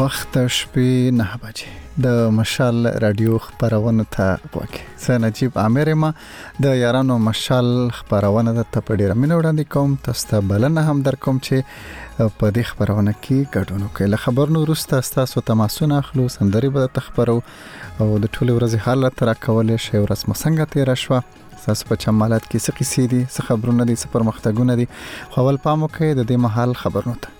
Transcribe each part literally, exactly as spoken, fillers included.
وخت شپې نه بجې د مشال رادیو خبرونه ته وکي زه نجیب عامر ما د یارانو مشال خبرونه ته په ډیره مینه وړاندې کوم تاسو ته بلنه هم در کوم چې په دې خبرونه کې ګډون وکړئ. له خبرونو وروسته تاسو تماسونه اخلو سندري به تخبرو او د ټولې ورځې حالت را کولې شی ورځ مسنګ تیر شو. تاسو په چمالات کې څه قصې دي څه خبرونه دي څه پرمختګونه دي خو ول پام وکړئ د دې محل خبرونه ته.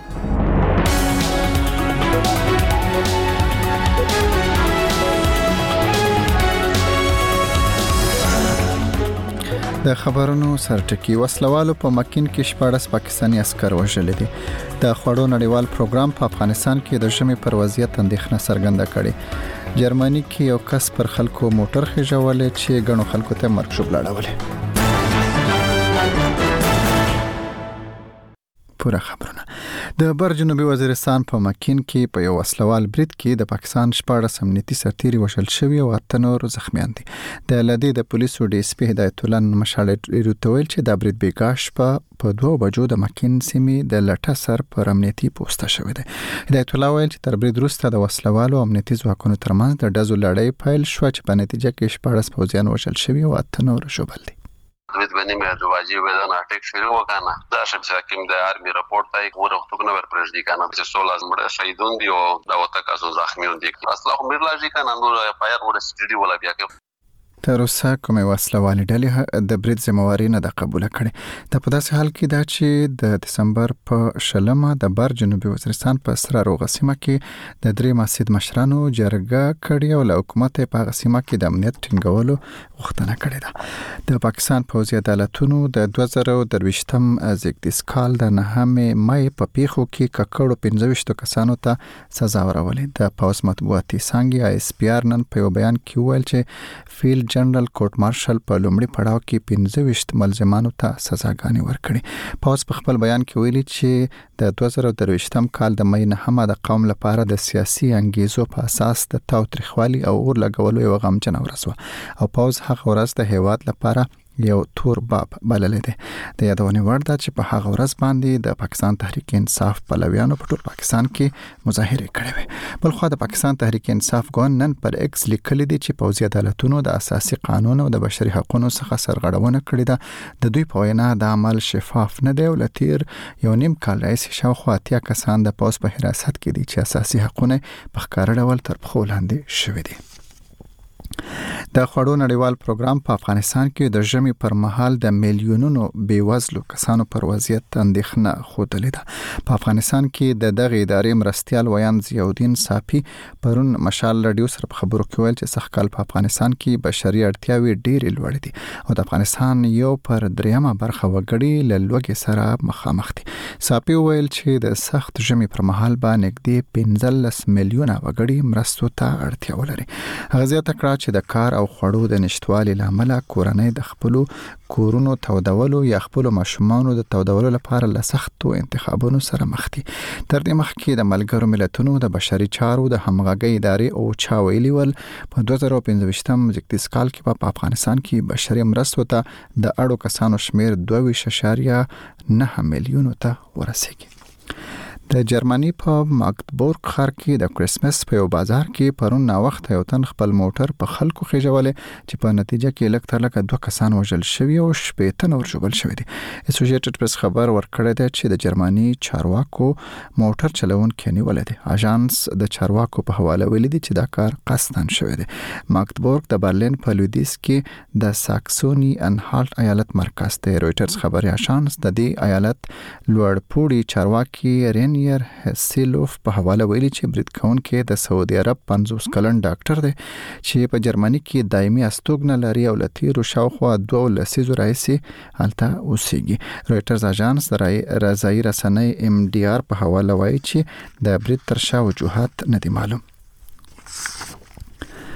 د خبرونو سرټکی وسلوالو په مکین کې شپږ پاکستاني عسكر وژل دي. د خوړو نړیوال پروګرام په افغانستان کې د ژمي پر وضعیت اندېښنه څرګنده کړې. جرمني کې یو کس پر خلکو موټر خېژولې چې غنو خلکو ته مرګ شوب لاړولې. پورا خبرونه د بر جنوبي وزیرستان په مکین کې په یو وسلوال برید کې د پاکستان شپږ امنیتي سرتیري وشل شوی او اته نور زخمیان دي. د لدی د پولیسو ډي اس پی هدایت الله مشاله ریټویل چې د برید بیګاش په په دوه بجو د مکین سیمې د لټه سر پر امنیتي پوسټه شوی دی. هدایت الله ویل چې تر برید وروسته د وسلوالو امنیتي ځواکونو ترمنځ د ډزو لړۍ پیل شو چې په نتیجه کې شپږ پوځیان وشل شوی او اته نور ژوبل دي. دوید بنی مې د واجب بدن اټیک شروع وکړه دا شپ حکیم د آرمي رپورت تای کومه وخت نه ور پرځ دي کنه چې سولہ زمړه شهیدون دي او دا وته کاسو زخمیون دي اصله هم لږی کنه نو پایر ور سټډي ولا بیا کې تر اوسه کومه وسلوالې ډلې د برید ذمہواری نه د قبول کړي. د په داسې حال کې دا چې د دسمبر په شلمه د بر جنوبي وزیرستان په سره روغسیمه کې د درې مسجد مشرانو جرګه کړې او له حکومت په غسیمه کې د امنیت ټینګولو غوښتنه کړې ده. د پاکستان پوځي عدالتونو د دوه زره درویشتم زیږدیز کال د نهمې مای په پیښو کې ککړو پنځه ویشت کسانو ته سزا ورولې. د پوز مطبوعاتي څنګه آی اس پی آر نن په یو بیان کې ویل چې فیلډ جنرال کورټ مارشل په لومړي پړاو کې پنځه ویشت ملزمانو ته سزاګانې ورکړې. پوز په خپل بیان کې ویلي چې د دوه زره درویشتم کال د مې نهمه د قوم لپاره د سیاسي انګیزو په اساس د تاوتریخوالي او اور لګولو یو غمجن ورځ و او پوز هغه ورځ د هیواد لپاره یو تور باب بللې ده. د یادونه ورده چې په هغه ورځ باندې د پاکستان تحریک انصاف پلویانو په ټول پاکستان کې مظاهره کړې وې. بل خو د پاکستان تحریک انصاف ګوند نن پر ایکس لیکلي دي چې پوځي عدالتونو د اساسي قانون او د بشري حقوقو څخه سرغړونه کړې ده. د دوی په وینا د عمل شفاف نه دی او لتیر یو نیم کال راځي شاوخوا اتیا کسان د پوز په حراست کې دي چې اساسي حقوقونه په ښکار ډول تر پخو لاندې شوي دي. د خوړو نړیوال پروګرام په افغانستان کې د ژمي پر مهال د میلیونونو بیوزلو کسانو پر وضعیت اندېښنه خوده ده. په افغانستان کې د دغه ادارې مرستيال ویان ضیاءالدین صافي پرون مشال رادیو سره په خبرو کې ویل چې سخکال په افغانستان کې بشري اړتیاوې ډېرې لوړې دي او د افغانستان یو پر دریمه برخه وګړي له لوږې سره مخامخ دي. صافي ویل چې د سخت ژمي پر مهال باندې نږدې پنځلس میلیونه وګړي مرستو ته اړتیا ولري. هغه زیاته کړه چې د کار او خوړو د نشټوالي لامل کورنۍ د خپل کورونو تودولو یا خپل ماشومانو د تودولو لپاره له سختو انتخابونو سره مخ دي. تر دې مخکې د ملګرو ملتونو د بشري چارو د همغږي ادارې او چا ویلي ول په دوه زره پنځه زیږدیز کال کې په افغانستان کې بشري مرستو ته د اړو کسانو شمیر دوه ویشت اعشاریه نه میلیونو ته ورسیږي. د جرمني په ماګدبورګ ښار کې د کریسمس په یو بازار کې پرون نا وخت یو تن خپل موټر په خلکو خېژولې چې په نتیجه کې لک تر لک دوه کسان وژل شوی او شپږ تن ورژوبل شوی دي. اسوسییټډ پریس خبر ورکړی دی چې د جرمني چارواکو موټر چلونکي نیولې دي. اژانس د چارواکو په حواله ویلي دي چې دا کار قصدن شوی دی. ماګدبورګ د برلین په لویدیس کې د ساکسونی انهالت ایالت مرکز دی. رويټرز خبري اژانس د دې ایالت لوړپوړي چارواکي رین انجینیر هسیلوف په حواله ویلي چې برید کوونکی د سعودي عرب پنځوس کلن ډاکټر دی چې په جرمني کې دایمي استوګنه لري او لتیرو شاوخوا دوه لسیزو راځي هلته اوسېږي. رويټرز اژانس رضایي رسنۍ ام ډي آر په حواله وایي چې د برید تر شا وجوهات نه دي معلوم.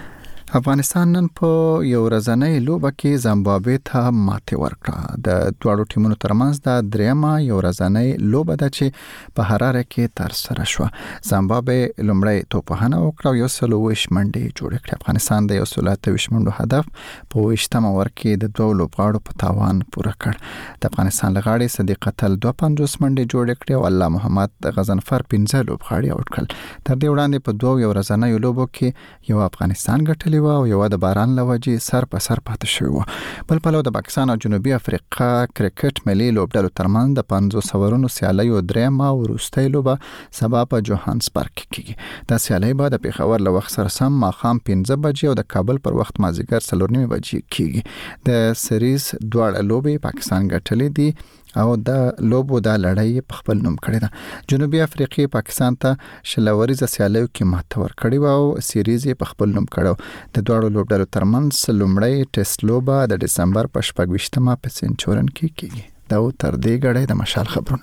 افغانستان نن په یو ورځنۍ لوبه کې زیمبابوې ته ماتې ورکړه. د دواړو ټیمونو ترمنځ د دریمه یو ورځنۍ لوبه ده چې په حراره کې ترسره شوه. زیمبابوې لومړی توپخانه وکړه او یو سل او اووه منډې جوړې کړې. افغانستان د یو سل اته ویشت منډو هدف په اوویشتمه اوور کې د دوه لوبغاړو په تاوان پوره کړ. د افغانستان لغاړي صدیق اتل دوه پنځوس منډې جوړې کړې او الله محمد غضنفر پنځه لوبغاړي اوټ کړل. تر دې وړاندې په دوه یو ورځنۍ لوبو کې یو افغانستان ګټلی او یو د باران لوجې سر په سر پاتې شوی و. بل پلو د پاکستان او جنوبي افریقا کرکټ ملي لوبډلو ترمنځ د پنځوس اورونو سیالیو درېمه او وروستۍ لوبه سبا په جوهانسبرګ کې کیږي. دا سیالي به د پیښور له وخت سره سم ماښام پنځه بجې او د کابل پر وخت مازیګر څلور نیمې بجې کیږي. د سریز دواړه لوبې پاکستان ګټلې دي او د لوبو د لړۍ په خپل نوم کړی ده. جنوبي افریقا پاکستان ته شلوريزه سیالیو کې ماته ورکړی او سیریز په خپل نوم کړو. د دوړو لوبډلو ترمنځ لومړی ټیسټ لوبه د دسمبر په شپږویشتمه په سینچورن کې کیږي. دا تر دې غړې د مشال خبرونه.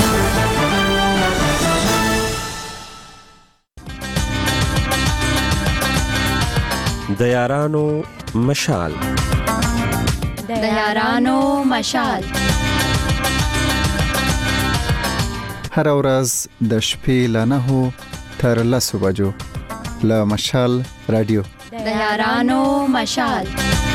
د یارانو مشال د یارانو مشال هر ورځ د شپې له نهو تر لسو بجو له مشال رادیو د یارانو مشال.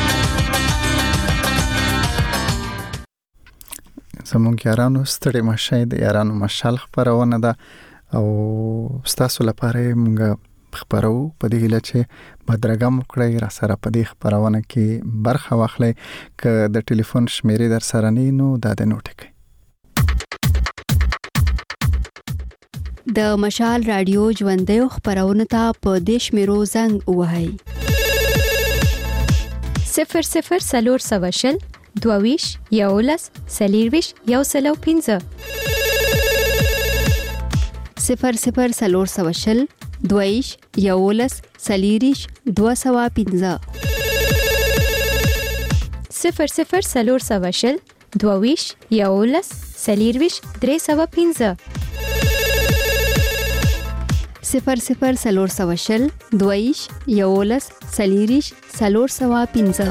زمونږ یارانو ستړي مشه د یارانو مشال خبرونه ده او ستاسو لپاره موږ خبرو په دې هیله چې بدرګم وکړئ را سره په دې خبرونه کې برخه واخلئ. که د ټلیفون شمیرې در سره نه نو دا د نوٹ کړئ. د مشال رادیو ژوندۍ خبرونه ته په دیش میرو زنګ وهاي صفر صفر سلور سواشل دوویش یولس سلیرویش یو سلو پینزه صفر صفر سلور سواشل دوویش یولس سلیریش دو سوا پینزه صفر صفر سلور سواشل دوویش یولس سلیرویش درې سوا پینزه صفر صفر سلور سواشل دویش یولس سلیریش سلور سوا پینزه.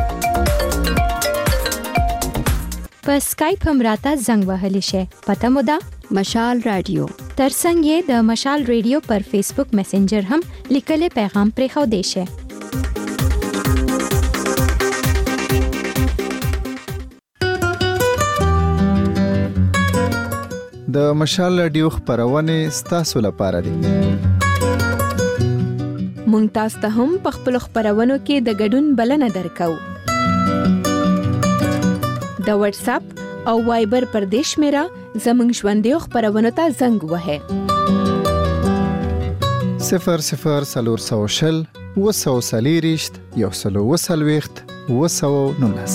په سکایپ هم راته زنګ وهلی شي. پته مو ده مشال رادیو. ترڅنګ یې د مشال رادیو پر فیسبوک میسنجر هم لیکلي پیغام پرې خو دی شي. د مشال رادیو خبرونه ستاسو لپاره دي. مونږ تاسو ته هم په خپل خبرونو کې د ګډون بلنه درکو. د واتس اپ او وایبر پر دیش میرا زمنګ ژوندۍ خبرونه ته زنګ وهه صفر صفر سلور سوشل وسو سلیریشت یو سلو وسلويخت وسو نونس.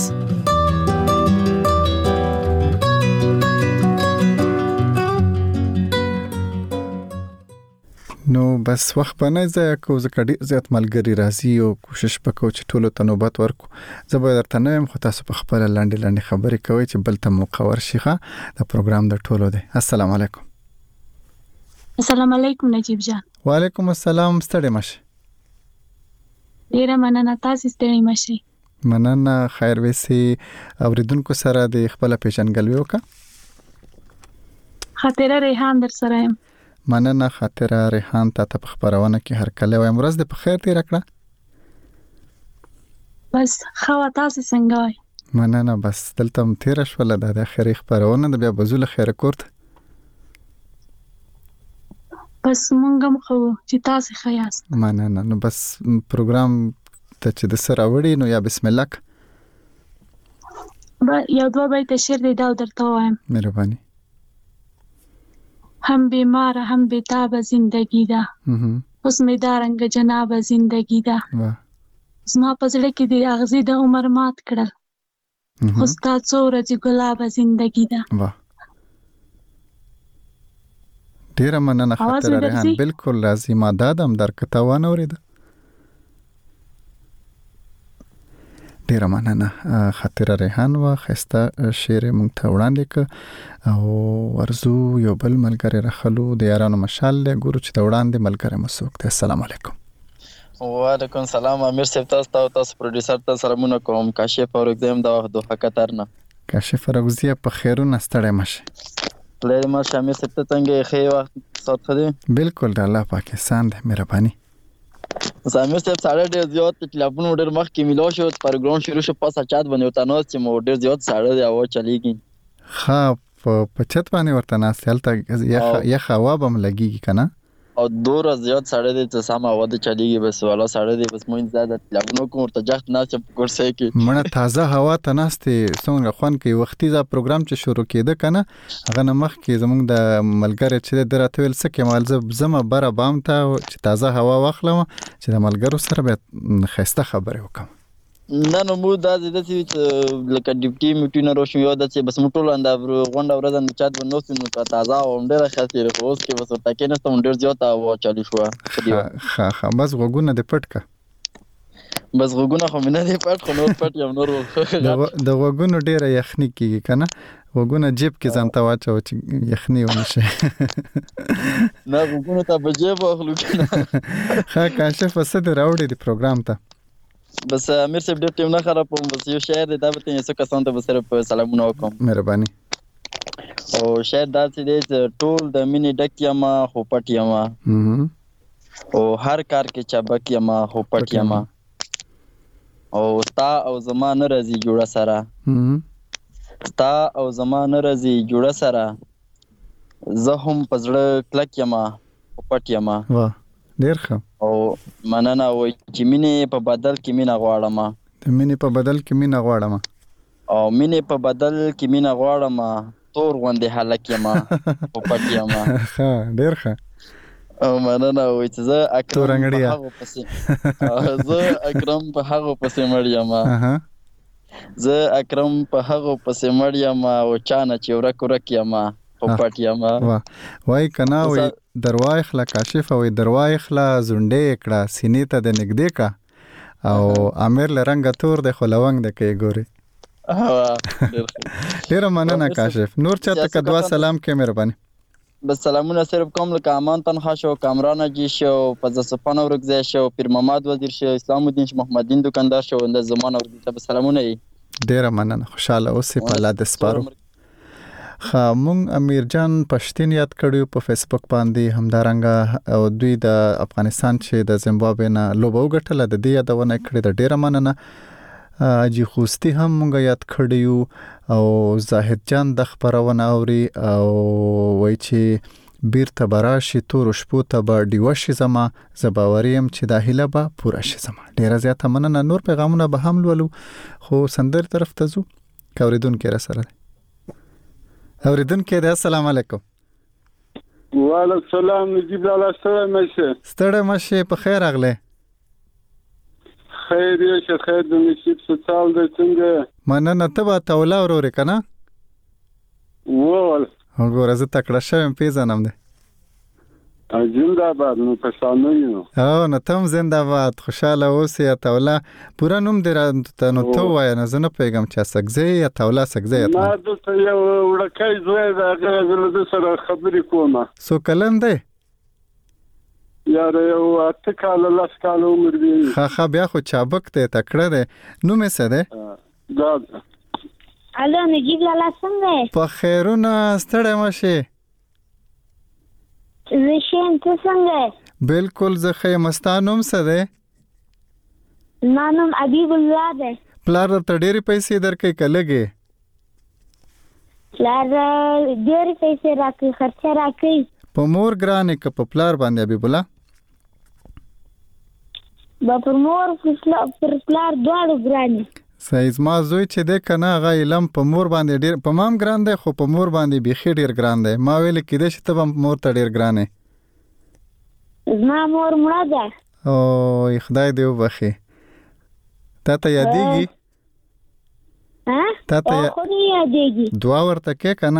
نو بس وخت باندې ځکه کو زکه ډیر زیات ملګری راځي او کوشش وکړو چې ټولو ته نوبت ورکو. زه به درته نه يم خو تاسو په خپل لاندې لاندې خبرې کوئ چې بل ته موقع ورشيخه. د پروګرام د ټولو دی. السلام علیکم. السلام علیکم نجیب جان. وعلیکم السلام. ستړي مشه. ډیره مننه تاسو ستړي مشه. مننه. خیر وسی اوریدونکو سره د خپل پیژنګلوي وکړه. خاطره ریحان در سره يم. مننه. خاطره ریحان ته په خبرونه کې هر کله وایم ورځ د په خیر تیر کړه. بس خو تاسو څنګه وای؟ مننه. بس دلته هم تیر شول د اخري خبرونه د بیا بزول خیر کورت. بس مونږ هم خو چې تاسو خیاست. مننه. نو بس پروګرام ته چې د سره وړي نو یا بسم الله. با یو دوه بیت شعر دی دا درته وایم. مهرباني. هم بیمار هم بیتاب زندگی ده حسن دارنګ جناب زندگی ده زما پزړه کې دی اغزي د عمر مات کړل خو ستا څو ورځې ګلاب زندگی ده. واه ډیر مننه خاطر ریحان. بالکل راځي ما دادم در کتاوان اوریده. ډیر مننه خاطر ریحان وا خسته شعر مونږ ته وړاندې ک او ورزو یو بل ملګری راخلو د یارانو مشال له ګورو چې ته وړاندې ملګری مسوک ته. السلام علیکم. وعلیکم سلام امیر صاحب، تاسو ته تاسو پروډوسر ته سلامونه کوم. کاشف اورګزم د دوه قطر نه. کاشف اورګزی په خیرونه ستړی مشه. لری ما امیر صاحب ته څنګه خې وخت سات خدي؟ بالکل د الله پاکستان د مهرباني. امیر صاحب ساړه ډېر زیات ټلیفون ډېر مخ کې ملو شو، پروګرام شروع شو پاسه چات باندې وته نو چې مو ډېر زیات ساړه دی او چلیږي. ها په چت باندې ورته ناس هلته یا یا هوا بم لګیږي کنه او دور زیات ساړه دی چې سم هوا د چلیږي، بس والا ساړه دی، بس مو زیاده ټلیفون کوم ورته جخت نه چې کورسې کې مړه تازه هوا ته ناشته څنګه خوان کې وختي دا پروګرام چې شروع کېده کنه هغه نمخ کې زمونږ د ملګری چې درته ویل څه کې مال زما بره بام ته چې تازه هوا واخلم چې د ملګرو سره به خسته خبرې وکم. نه نو مو دا د دې لکه ډیپټي میټینر شو یو د چې بس موټول اند غونډه ورځ نه چات بنوس نو تازه او ډېر خاطر خو اوس کې بس تکې نه ستم ډېر زیات او چالي شو. ها ها بس غوګونه د پټکا بس غوګونه خو مینه دی پټ خو نور پټ یم نور د غوګونو ډېر یخني کیږي کنه غوګونه جیب کې ځان ته واچو چې یخني ونشي. نه غوګونه ته بجيب اخلو کنه. ها کاشف وسد راوړي دی پروګرام ته. بس امیر صاحب ډېر ټیم نه خراب کوم، بس یو شعر دی دا به تاسو کسان ته صرف سلامونه وکم. مهرباني. او شعر دا چې دی ټول د مینې ډک یما خو پټ یما، او هر کار کې چابک یما خو پټ یما، او تا او زما نه راځي جوړه سره، تا او زما نه راځي جوړه سره، زه هم په زړه کلک یما خو پټ یما. واه ډېر ښه. او مننه وای چې مینې په بدل کې مینه غواړم، د مینې په بدل کې مینه غواړم، او مینې په بدل کې مینه غواړم، تور غوندې هلک یم خو پټ یم. ښه ډېر ښه. او مننه وای چې زه اکرم په هغو پسې زه اکرم په هغو پسې مړ یم، زه اکرم په هغو پسې مړ یم، او چانه چې ورک ورک یم خو پټ یم. وای کنه وای دروای خلا کاشف او دروای خلا زونډې کړه سینې ته د نګدې کا او امیر لرنګ تور د خلوانګ د کې ګوري. ډیر مننه کاشف. نور چاته کدوا سلام کې مهرباني. بس سلامونه صرف کوم لکه امان تنخوا شو، کامران اجي شو، فضل اورګزی شو، پیر محمد وزیر شو، اسلام الدین محمد دین دکاندار شو، د زمان اورګزی ته سلامونه یې. ډیر مننه، خوشاله اوسې په الله د سپارو. خا مونږ امیر جان پښتين یاد کړیو په فیسبوک باندې، همدارنګه او دوی د افغانستان چې د زیمبابوې نه لوبه وګټله د دې یادونه کړې د ډیره مننه. اجي خوستی هم مونږ یاد کړیو او زاهد جان د خبرونه اوري او وای چې بیرته براشي تور شپو ته به دیوشي زما زباوریم چې د هیله به پوره شي زما. ډیره زیاته مننه. نور پیغامونه به هم لولو خو سندر طرف ته ځو. کوریدونکو را سره اوریدونکو د السلام علیکم. وعلیکم السلام. نجیب لاله ستړی مشه. ستړی مشه. په خیر اغله. خیر یې شه خیر د نصیب څال د څنګه. مننه. ته به تولا ورور کنه. وول. وګوره زه تکړه شوم پیژنم ده. زنده‌باد. نو پښتانه یو. او نو تم زنده‌باد. خوشاله اوسې تولا. پورا نوم دې ته نو ته وای نه زنه پیغام چا سګزې یا تولا سګزې. ما د یو وړکای زوی دا غره د سره خبرې کومه. سو کلن دی؟ یاره یو اته کال لاس کال عمر دی. خا خا بیا خو چابک ته تکړه دی. نو مې څه دی؟ دا الو نجیب لاله څنګه؟ په خیرونه ستړی مشه. زه شیم ته څنګه؟ بالکل زه ښه یم. ستا نوم څه دی؟ زما نوم حبیب الله دی. پلار درته ډېرې پیسې درکوي که لږې؟ پلار ډېرې پیسې راکوي، خرچه راکوي. په مور ګرانې که په پلار باندې حبیب الله؟ به پر مور پر پلار دواړو ګرانې. صحیح. زما زوی چې دی که نه هغه علم په مور باندې ډېر په مام ګران دی خو په مور باندې بیخي ډېر ګران دی. ما ویلې کېدای شي ته به مور ته ډېر ګران یې. زما مور مړه ده. او خدای دې وبخي. تا ته یادېږي؟ تا ته خو نه یادېږي. دعا ورته کې که نه؟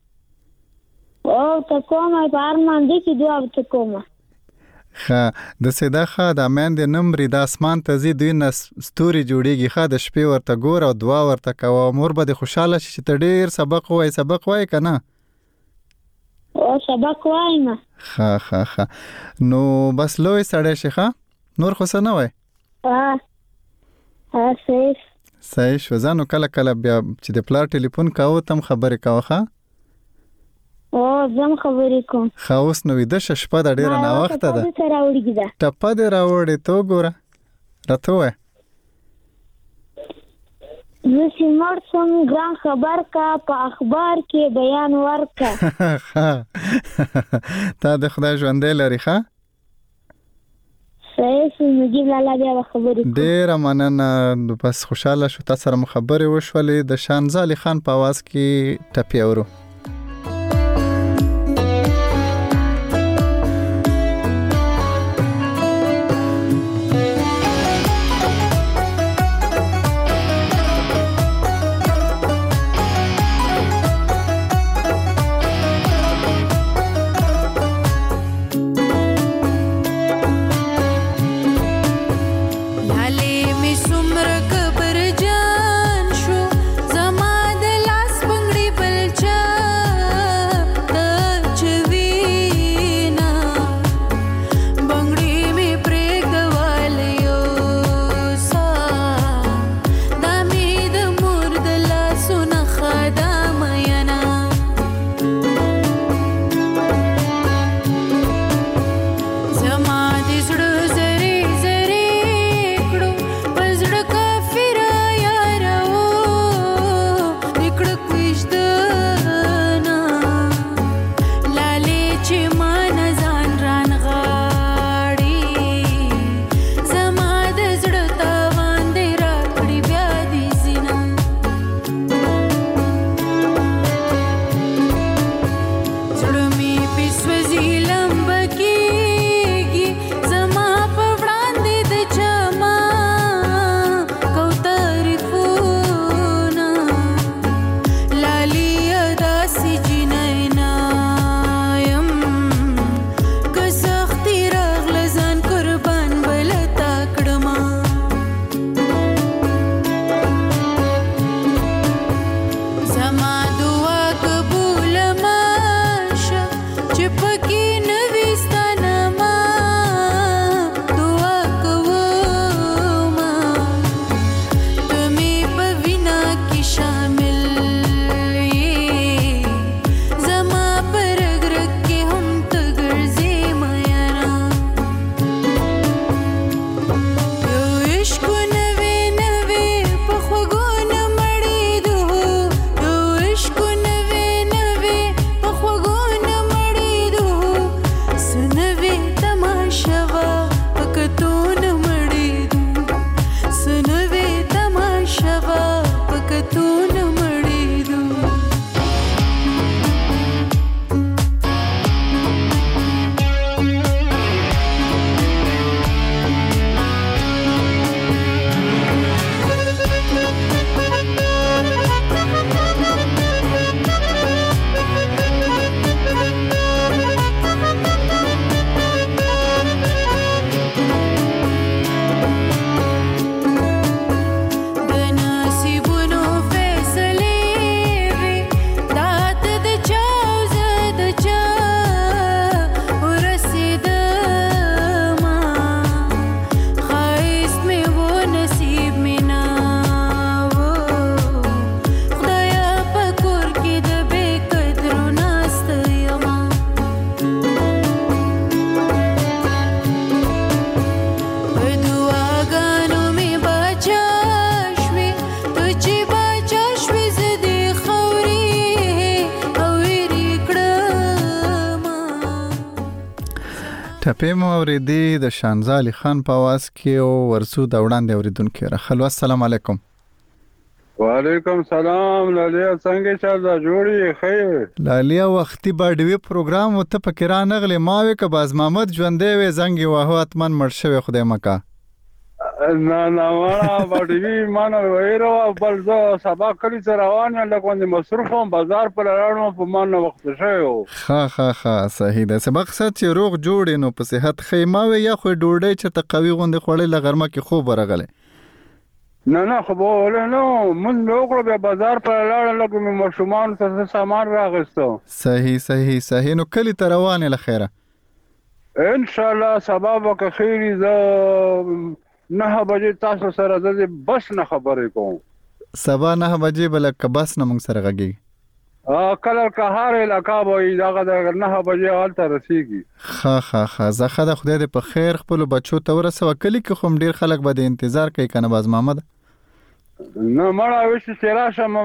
او ته کومه په هر مانځه کې دعا ورته کومه. ښه داسې ده ښه د میندې نمرې د اسمان ته ځي دوی نه ستوري جوړېږي. ښه د شپې ورته ګوره او دعا ورته کوه. مور به دې خوشحاله شي چې ته ډېر سبق وایې. سبق وایې که نه؟ او سبق وایم. ښه ښه ښه. نو بس لوی سړی شي. ښه نور خو څه نه وای؟ ها ها صحیح صحیح شو. ځانو کله کله بیا چې د پلار ټلیفون کاوه تم خبرې کاوه ښه؟ او زم خبرې کوم. ښه اوس نو ویده شه، شپه ده ډېره ناوخته ده. ټپه دې راوړې ده. ټپه دې راوړې ته وګوره راته ووایه. زه چې مړ شم ګران خبر کا په اخبار کې بیان ورکا. تا د خدای ژوندی لري ښه؟ صحیح شو نجیب لالا بیا به خبرې کوم. ډېره مننه. بس خوشحاله شو تا سره مو خبرې وشولې. د شانزالي خان په اواز کې ټپې اورو. ټپې مو اورېدې د شانزالي خان په اواز کې او ورسو د وړاندې اورېدونکي راخلو. السلام علیکم. وعلیکم سلام. لالیا څنګه چل دا جوړی خیر؟ لالیا وختي باډوي پروګرام وته پکې را نغلې ماوي که باز محمد ژوندې وې زنګ وهو اتمن مړ شوی خدای مکا. نه نه وانا باډوي مان ویرو بل زه سبا کلی روان یم لکه مصروفم بازار پر راړم په مان وخت شوی. ها ها ها صحیح ده. سبق سات چې روغ جوړې نو په صحت خیماوي یا خو ډوډۍ چې تقوی غوندې خوړې لغرمه کې خوب ورغله. نه نه خو بوله نو من وګړو به بازار پر لاړ لکه مشومان څه سامان راغستو. صحیح صحیح صحیح. نو کلی ته روانه لخيره؟ ان شاء الله سبا به خیری ز نه بجې تاسو سره د بس نه خبرې کوم. سبا نه بجې بل کبس نه مونږ سره غږی. ا کله کهار علاقہ وای دا د نه بجې حال ته رسیږي. خا خا خا زخه د خدای دې په خیر خپل بچو ته ورسوه. کلی کې خو ډیر خلک به د انتظار کوي کنه باز محمد. نه مړه وش چې راشم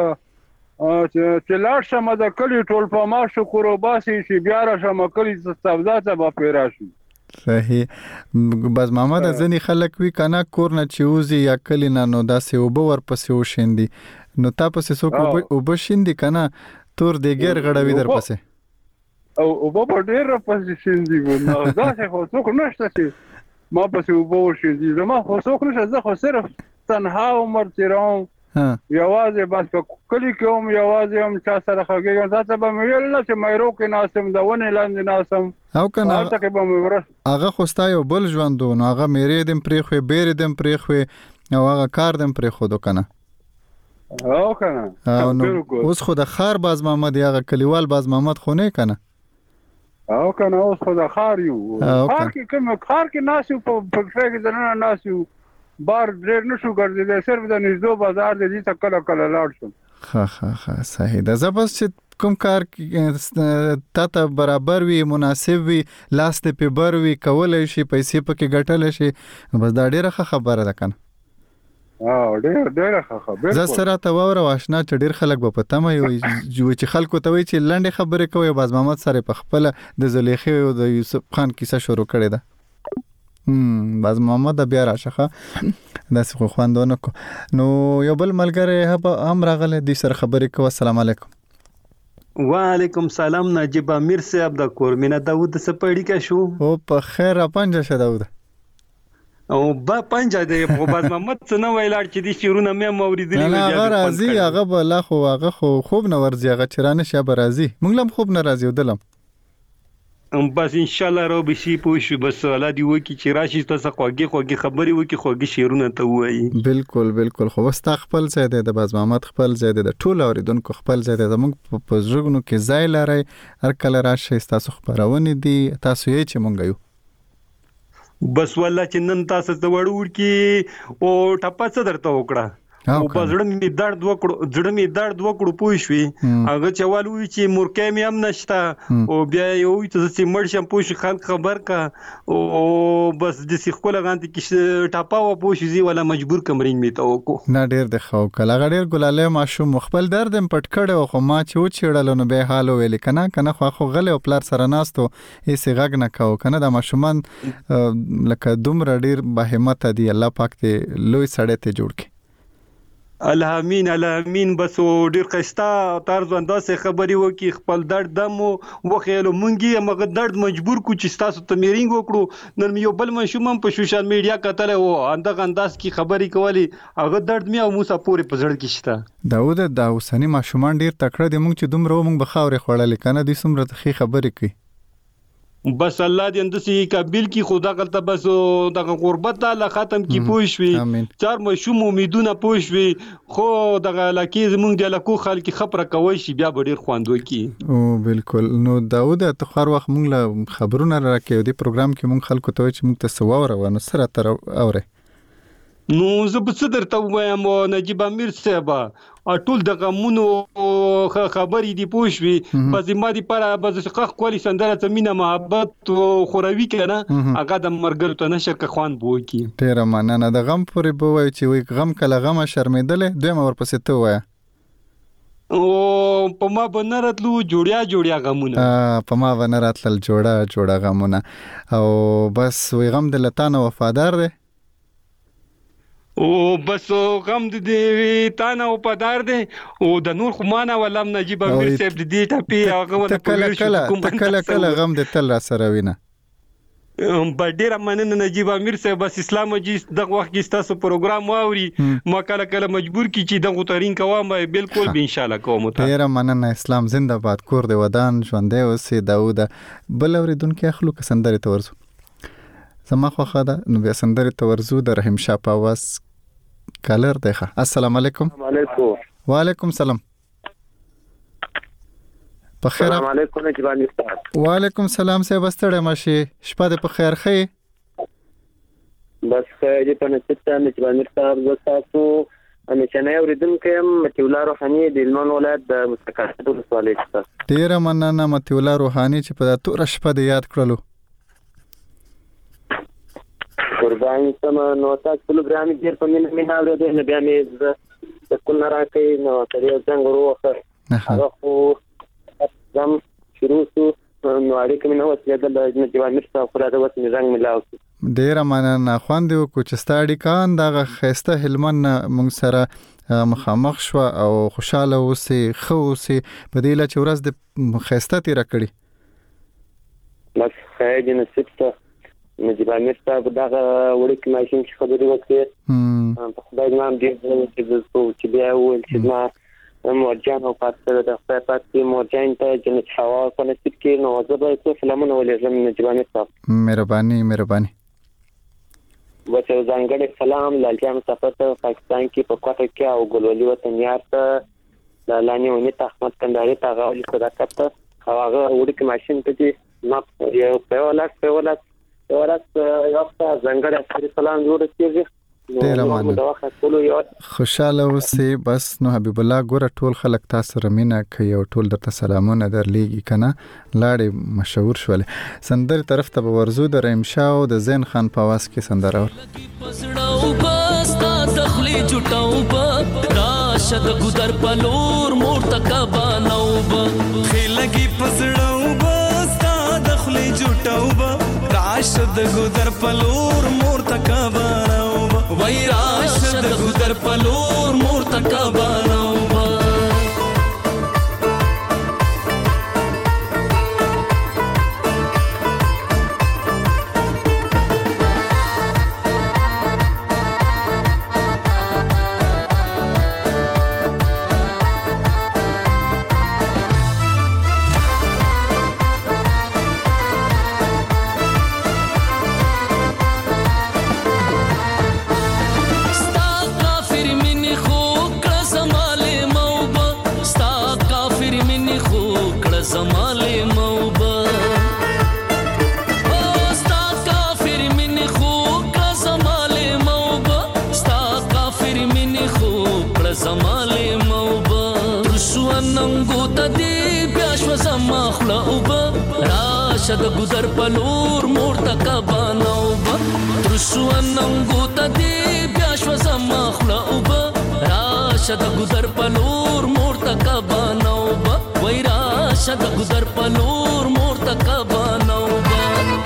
چې لاړ شم د کلی ټول په ما شکر او باسي چې بیا راشم کلی سبزا ته به پیراشي. صحیح. باز محمد ځنی خلک وی کنه کور نه چوزي یا کلی نه نو داسې وب ور پسې وشیندي نو تاسو څوک وب شیندي کنه تور دیګر غړوي در پسې او وب ډیر پسې شیندي نو داسې خو څوک نشته چې ما پسې وب وشیندي زما خو څوک نشته زه خو صرف تنها عمر تیروم یوازې بس کلی کې هم یوازې هم چا سره خګېږم تاسو به مې ویل نه چې مې روکې ناسم د ونې لاندې ناسم او کنه هلته کې به مې ورس هغه خو ستا یو بل ژوندو نو هغه مېرې دم پرېښوې بیرې دم پرېښوې او هغه کار دم پرېښودو کنه او کنه اوس خو د خار باز محمد هغه کلیوال باز محمد خو نه کنه او کنه اوس خو د خار یو خار کې کوم خار کې ناسو په فکر کې ځنه ناسو بار ډېر نشو ګرځیدل صرف د نږدې بازار د دې تکل کله لاړ شم. ها ها ها صحیح ده. زبس چې کوم کار تا ته برابر وي مناسب وي لاس ته په بر وي کولای شي پیسې پکې ګټل شي بس دا ډېره خبره ده کنه. اه ډېر ډېر خبره. زه سره ته وره واشنا چې ډېر خلک به پته مې وي چې خلکو ته وي چې لنډه خبره کوي باز محمد سره په خپل د زلیخي او د یوسف خان کیسه شروع کړې ده. هم باز محمد بیا راشه داسې خو خواندونه کو نو یو بل ملګری هم راغله د سر خبرې کو. السلام علیکم. وعلیکم سلام نجیب امیر صاحب د کورمینا داوود سپړی کا شو او په خیر پنځه شه داوود او با پنځه دی په باز محمد څنګه ویلاړ چې دي شیرونه مې موریدلی نه هغه راځي هغه بلا خو هغه خو خوب نه ورځي هغه چرانه شابه راځي مونږ هم خوب نه راځي ودلم ام بس ان شاء الله رو بشي پوښ بس الله دی وکی چې راشي تاسو خوږی خوږی خبري وکی خوږی شیرونه ته وایي. بالکل بالکل خو واست خپل ځای دی د باز محمد خپل ځای دی د ټول اوریدونکو خپل ځای دی زموږ په ژوندونو کې ځای لري هر کله راشي تاسو خبرونه دي تاسو یې چې مونږ یو بس والله چې نن تاسو ته وړور کی او ټپه څه درته وکړه او په زړه می درد وکړو زړه می درد وکړو پوه شوې هغه چوال وی چې مورکې می هم نشته او بیا یو چې مړ شم پوه شو خلک خبر کا او بس د سیخول غانت کې ټاپا و پوه شي ولا مجبور کمرین می ته وکړو نه ډیر د خو کله غډیر ګلاله ماشوم خپل درد پټ کړو خو ما چې و چېړل نو به حال ویل کنه کنه خو خو غل او پلار سره ناستو هیڅ غږ نه کاو کنه د ماشومان لکه دومره ډیر به همت دی الله پاک ته لوی سړی ته جوړ کړي. الامین الامین بس ډیر خستا طرز انداسه خبري وکي خپل درد دم وخیلو مونږی مغه درد مجبور کو چې تاسو ته میرینګ وکړو نن یو بل مشوم په سوشل میډیا کتل او اندغه انداز کی خبري کولی هغه درد می او موسی پورې په زړه کې شته. داوود دا اوسنی ماشومان ډیر تکړه دي مونږ چې دومره مونږ بخاورې خړل کنه دي سمره تخي خبري کوي بس الله دې اندسي قابل کی خدا غلطه بس دغه غربت الله ختم کی پوښوي چار مشوم امیدونه پوښوي خو دغه لکه زمونږ د لکو خلک خبره کوي شي بیا ډیر خواندو کی او بالکل نو داوود ته خور وخت مونږ خبرونه راکې دی پروګرام کې مونږ خلکو ته چې مونږ ته سوور ونه سره تر اوره نو زه به څه درته وایم نجیب امیر صاحب ټول د غمونو خبرې دی پوښوي بس ما دي پر بس خخ کولی سندره زمينه محبت خوروي کنه هغه د مرګ ته نشه که خوان بو کی ډیر مننه د غم پورې بووي چې وي غم کله غم شرمېدل دوی مور پسې ته وای او په ما بنرتلو جوړیا جوړیا غمونه په ما بنرتل جوړا جوړا غمونه او بس وي غم د لتانه وفادار دی او بس غم دې تانه او پدار دې او د نور خمانه ولم نجیب امیر صاحب دې ټپی هغه ولا کله کله کله کله غم دې تل را سره وینه په ډیره مننه نجیب امیر صاحب بس اسلام جی دغه وخت کې تاسو پروګرام واوري ما کله کله مجبور کی چې دغه ترين کوم بالکل به ان شاء الله کوم ته ډیره مننه اسلام زنده باد کور دې ودان ژوندې اوسې داوود بل اوریدونکو اخلو کسندري تورزو زما خو خاله نو بیا سندري تورزو د رحیم شاه پاواز کالر دیخه. السلام علیکم. علیکم. وعلیکم سلام. په خیر. السلام علیکم جوان استاد. وعلیکم سلام سه بستړې ماشي شپه دې په خیر خې. بس دې په نشته مې جوان استاد وساتو انا چې اوریدونکو يم متولا روحاني د هلمند ولایت د مستقر ولسوالۍ څخه. ډیره مننه متولا روحاني چې په تور شپه دې یاد کړلو. قربان سم نو تاسو پروګرام ډیر په مینه مینه اورېدل نه بیا مې د کول نه راکې نو ترې څنګه وروخه هغه خو زم شروع شو نو اړیکې مې نو وسیدل د جوان مشته خو راځه وس مې رنګ ملاو. ډیره مننه خواندې وکړو چې ستاړي کان دغه خسته هلمند مونږ سره مخامخ شو او خوشاله اوسې خو اوسې په دې لچ ورځ د خسته تیر کړی. بس خیر دې نصیب ته مې جوان مشته په دغه وړي کې ماشين چې خبرې وکړې په خدای نام دې چې چې بیا ول چې ما مورجان او پاتره د خپل پاتې مورجان ته جنت حوا په نصیب کې نو زبر څه فلمونه ولې زم جوان صاحب مهرباني مهرباني. وڅ ځانګړي سلام لالجام صفات پاکستان کې په کوټه کې او ګلولي وطن یار ته لانی ونی احمد کندهاري ته غوړي صداقت ته هغه وړي کې ماشين ته ما یو په ولاس په ولاس په ولاس یو څه ځانګړي اصلي سلام جوړ کیږي. ډیره مننه خوشاله اوسې. بس نو حبیب الله ګوره ټول خلک تاسو رمینه کوي او ټول درته سلامونه درلېږي کنه لاړې مشهور شولې. سندر طرف ته ورزو د رحیم شاه او د زین خان په आवाज کې سندره ور بستا دخلی جټاو با راشد ګدر پلور مرتکبا نو با خلګي پسړاو بستا دخلی جټاو با راشد ګدر پلور مرتکبا نو با وای راشد ګدر پلور مرتکبا نو با راشد ګدر پلور مرتکبا نو با ترشواننګو ته دی بیا شو زما خلا او با راشد ګدر پلور مرتکبا نو با وای راشد ګدر پلور مرتکبا نو با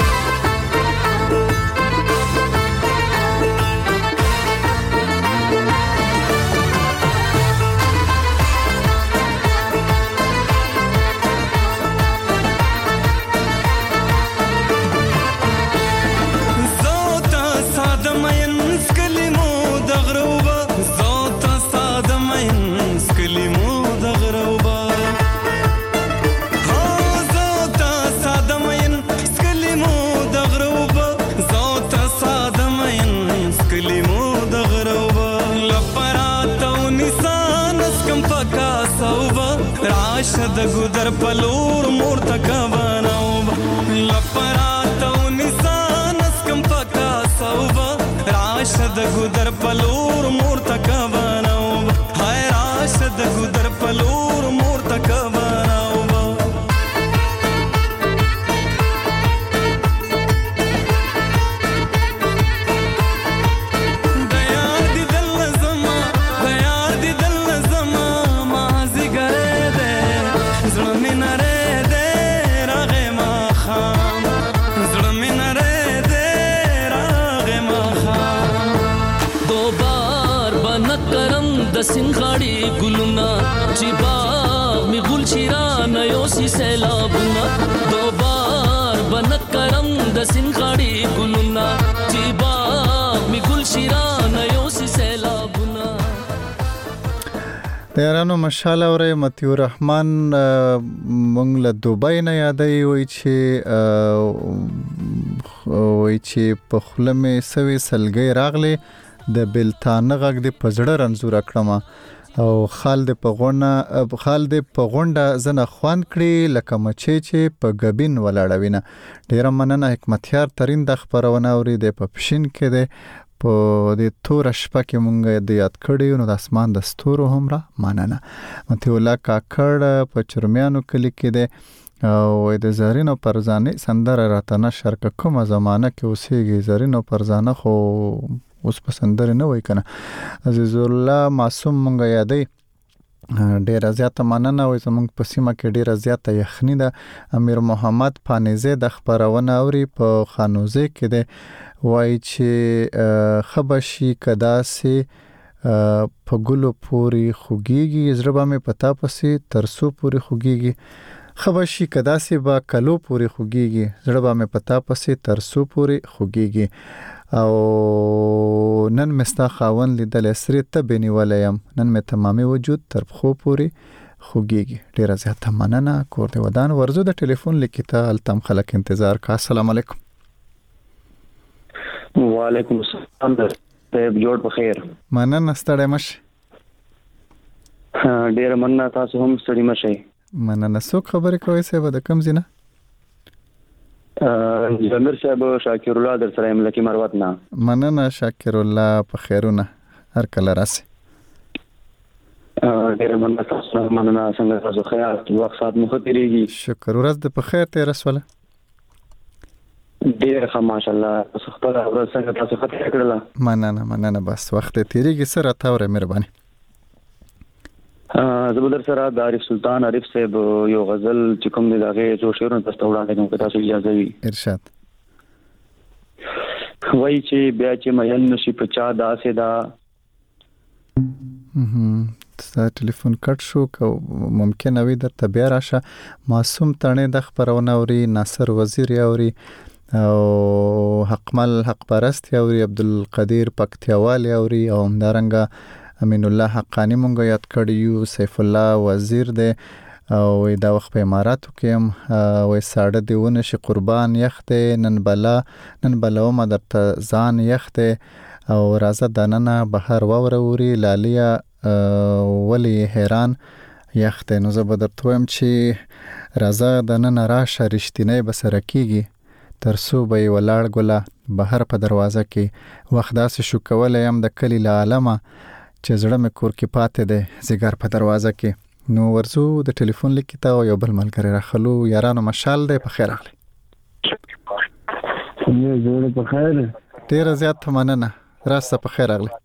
راشد ګدر پلور مرتکبا نو لپرات او نسان اسکم پکا صوبا راشد ګدر پلور مرتکبا نو هاي راشد ګدر پلور مرتکبا نو سنغاړي ګلونا چې باغ می ګل شیران یو سی سیلابنا دوبار بن کرم د سنغاړي ګلونا چې باغ می ګل شیران یو سی سیلابنا. یارانو مشاله اورې متیو رحمان مونږ له دوبۍ نه یادای وای چې وای چې په خلمه سوي سلګي راغله د بلتانه غږ د پزړه رنزور کړم او خال د پغونه خال د پغونډه زنه خوان کړي لکه مچې چې په غبین ولاړوینه. ډیر مننه حکمتیار ترين د خبرونه اوري د پپشین کې د په د تور شپه کې مونږ د یاد کړیو نو د اسمان د ستورو هم را مننه. مته ولا کاکړ په چرمیانو کلی کې د او د زرینو پرزانه سندره راته نشر کومه زمانہ کې اوسېږي. زرینو پرزانه خو اوس په سندره نه وای کنه. عزیز الله معصوم مونږ یادې ډیر زیاته مننه وای. زمونږ په سیمه کې ډیر زیاته یخنی ده. امیر محمد پانیزه د خبرونه اوري په خانوزه کې ده وای چې خبشي کداسي په ګلو پوری خوګيږي زړه به مې پتا پسي ترسو پوری خوګيږي. خبشي کداسي با کلو پوری خوګيږي زړه به مې پتا پسي ترسو پوری خوګيږي. او نن مستا خاون لیدل سری ته بنیولم نن مې تمامي وجود تر خو پوری خوګيږي. ډیر زیاته مننه. کور دی ودان ورزو د ټلیفون لیکته التم خلک انتظار کا. السلام علیکم. وعلیکم السلام. طيب جوړ په خیر. مننه ستړی مش. ډیر مننه تاسو هم ستړي مشئ. مننه. څوک خبرې کوي سبا د کم زینه؟ زمیر صاحب شاکر الله در سره ملکی مروت نه. مننه شاکر الله په خیرونه هر کله راسي. ډیر مننه تاسو مننه څنګه تاسو خیر وخت سات مخ تیریږي. شکر ورځ د په خیر تیر رسوله. ډیر ښه ماشاءالله تاسو خپل ورځ څنګه تاسو خطر کړله. مننه مننه بس وخت تیریږي سره تاوره مهرباني. زبردر سره د عارف سلطان عارف صاحب یو غزل چې کوم دی دغه جو شعرونه تاسو وړاندې کوم که تاسو اجازه وي. ارشاد. وای چې بیا چې مېن نشي په چا داسې دا ستاسو ټلیفون کټ شو که ممکن وي درته بیا راشه. معصوم تڼې د خبرونه اوري. ناصر وزیر اوري او حقمل حق پرست اوري. عبدالقدیر پکتیاوال اوري او همدارنګه امین الله حقانی مونږ یاد کړیو. سیف الله وزیر دی او دا وخت په اماراتو کې هم وې ساړه دیونه شي قربان یخته نن بلا نن بلا ما درته ځان یخته او راځه دننه بهر ووروري لالیا ولی حیران یخته. نو زه به درته وایم چې راځه دننه راشه رښتینی به سره کیږي ترسو به ولاړ ګله بهر په دروازه کې. وخت داسې شو کولی یم د کلی له عالمه چې زړه مې کور کې پاتې دی زیګر په دروازه کې. نو ورزو د ټلیفون لیکته او یو بل ملګری راخلو. یارانو مشال دی په خیر اغلی. نه زړه په خیر. ډیر زیات مننه. راسته په خیر اغلی.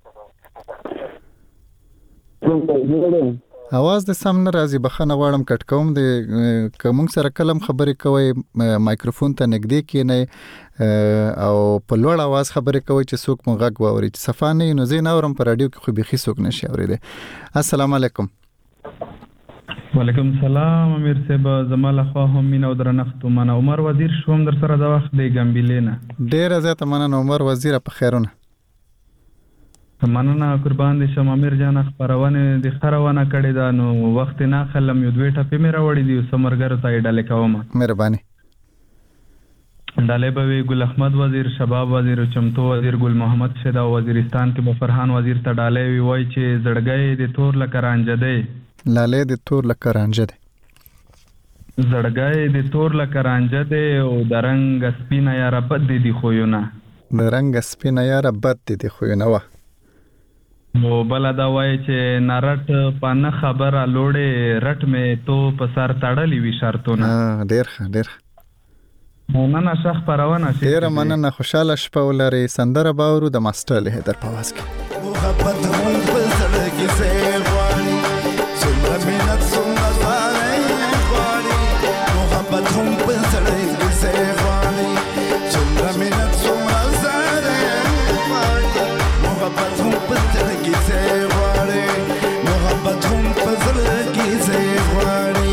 اواز د سم نه راځي بخنه غواړم کټ کوم د کوم سره کلم خبرې کوي مایکروفون ته نږدې کینې او په لوړ اواز خبرې کوي چې څوک مو غږ واوري. چې صفانه نو زین اورم پر رادیو کې خو بيخي څوک نشي اوريدي. السلام علیکم. وعلیکم السلام امیر صاحب زماله خو هم مين او درنښت منه عمر وزیر شوم در سره د وخت دی ګمبلینا. ډیر زیات مننه عمر وزیر په خیرونه. مننه قربان دي شم امیر جان خبرونه د خبرونه کړي دا نو وخت نه خلم یو دوی ټپې مې راوړې دي سمرګر ته ډالې کوم. مهرباني. ډالې به ګل احمد وزیر شباب وزیر چمتو وزیر ګل محمد شدا وزیرستان کې به فرحان وزیر ته ډالې وای چې زړګې د تور لکرانجه دی. لاله د تور لکرانجه دی. زړګې د تور لکرانجه دی او درنګ سپینه یاره بد دي خوونه. درنګ سپینه یاره بد دي خوونه وا. مو بل دا وای چې نارټ پانه خبره لوړې رټ مې تو په سر تړلې وی شرطونه. ها ډیر ښه ډیر. مننه شخ پرونه شي. ډیر مننه خوشاله شپه ولري. سندره باورو د ماستر له در په واس کې. محبت مون په سره کې سیوالي څومره مینت څومره زارې خوالي. محبت مون په سره کې سیوالي څومره مینت څومره زارې خوالي. محبت مون په سره کې سیوالي محبت مون په سره کې سیوالي.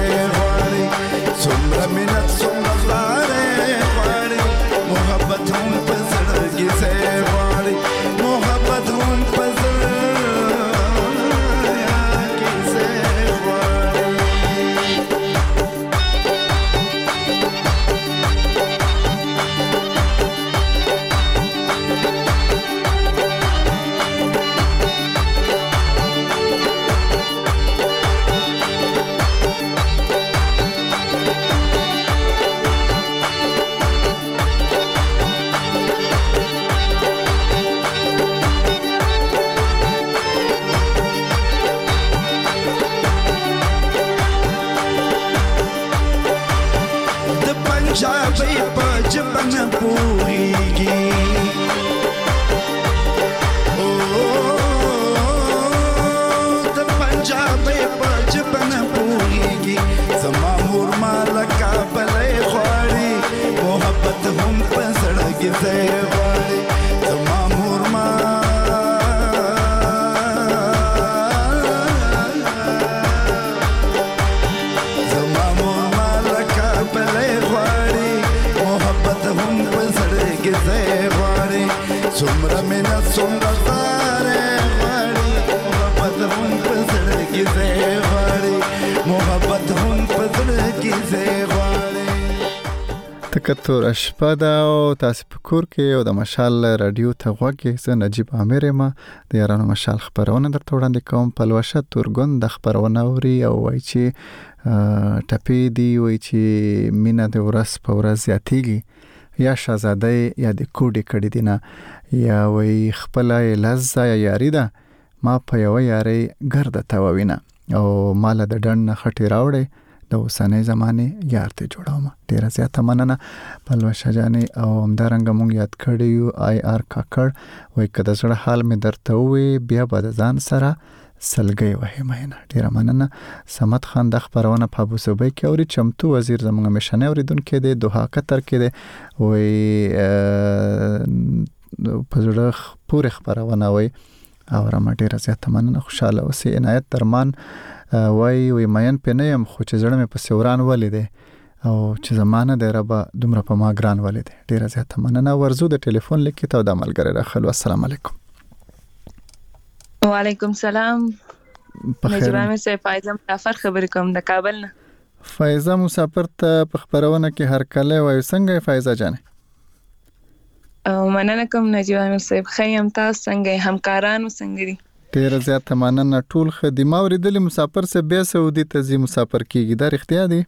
غواړي څومره مینت څومره زارې غواړي محبت هم په زړه کې ځای غواړي محبت هم په زړه کې ځای غواړي پنجابی په ژبه نه پوهیږي او د پنجابی په ژبه نه پوهیږي زما مور ما لکه بلې غواړي محبت هم په زړه کې ځای غواړي زما مور ما زما مور ما لکه بلې غواړي محبت هم په زړه کې ځای غواړي څومره مینه څومره زارې غواړي محبت هم په زړه کې ځای غواړي محبت هم په زړه کې ځای غواړي تکتور شپه ده او تاسو په کور کې او د مشال رادیو ته غوږ کې زه نجیب عامر ما د یارانو مشال خبرونه درته وړاندې کوم په لوشه تورګون د خبرونه اوري او وایي چې ټپې دی وایي چې مینه د ورځ په ورځ زیاتېږي یا شهزاده یا د کوډې کړي دي نه یا وایي خپله یې لزه یا یاري ده ما په یوه یارۍ ګرده تووینه او ماله د ډنډ نه خټې راوړې د اوسنۍ زمانې یار ته جوړوم ډیره زیاته مننه پلوشه جانې او همدارنګه مونږ یاد کړی یو آی آر کاکړ وایي که د زړه حال مې درته ووایي بیا به د ځان سره سلګۍ وهې مینه ډیره مننه صمد خان د خبرونه په ابوظبي کې اوري چمتو وزیر زموږ همیشنی اوریدونکی دی دوحه قطر کې دی وایي په زړه پورې خبرونه وایي او رما ډیره زیاته مننه خوشاله اوسې عنایت درمان وای وای مین په نه يم خو چې زړه مې په سوران ولیدې او چې زمانه د ربا دومره په ما ګران ولیدې ډیره زیاته مننه ورزو د ټلیفون لیکي ته د عملګری راخلو السلام علیکم وعلیکم السلام نجیبه مې سه فایزه مسافر خبرې کوم د کابل نه فایزه مسافر ته په خبرونه کې هر کله وای څنګه فایزه جانې او مننه کوم نجیبه مې سه خیم تاسو څنګه همکارانو څنګه دي ډیر زیاته مننه ټول خدمه اوریدل مسافر سه بیا سعودي ته زی مسافر کیږي دا اختیار دی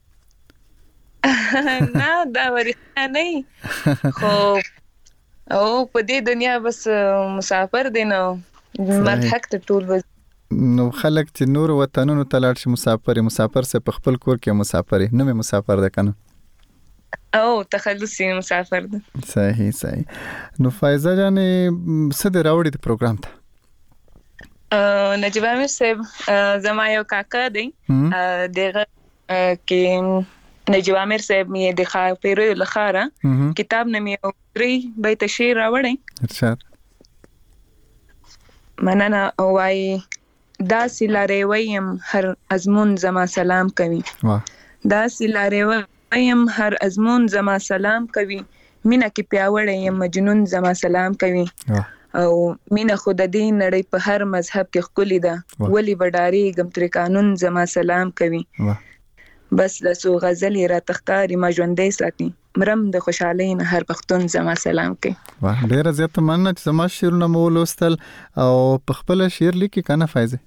نه دا ورته نه خو او په دې دنیا بس مسافر دی نو مرګ حق ته ټول نو خلک چې نور وطنونو ته لاړ شي مسافر مسافر سه په خپل کور کې مسافر نه مې مسافر ده کنه او تخلصي مسافر ده صحیح صحیح نو فایزه جانې څه د راوړې د پروګرام ته نجیبه مې صاحب زما یو کاکا دی دغه کې نجیبه مې صاحب مې د خاپیرو لخاره کتاب نمې او درې بیت شعر راوړی ارشاد مننه وای دا سلاره ویم هر ازمون زما سلام کوي واه دا سلاره ویم هر ازمون زما سلام کوي مینا کې پیاوړې یم مجنون زما سلام کوي او مینا خود د دین نړۍ په هر مذهب کې خولي ده ولی وډاري غم تر قانون زما سلام کوي بس د سو غزل را تخکاری ما ژوندې ساتي مرم د خوشحالۍ نه هر پختون زما سلام کوي واه ډیر زیات مننه چې زما شعرونه مو ولوستل او په خپل شعر لیکي کنه فایزه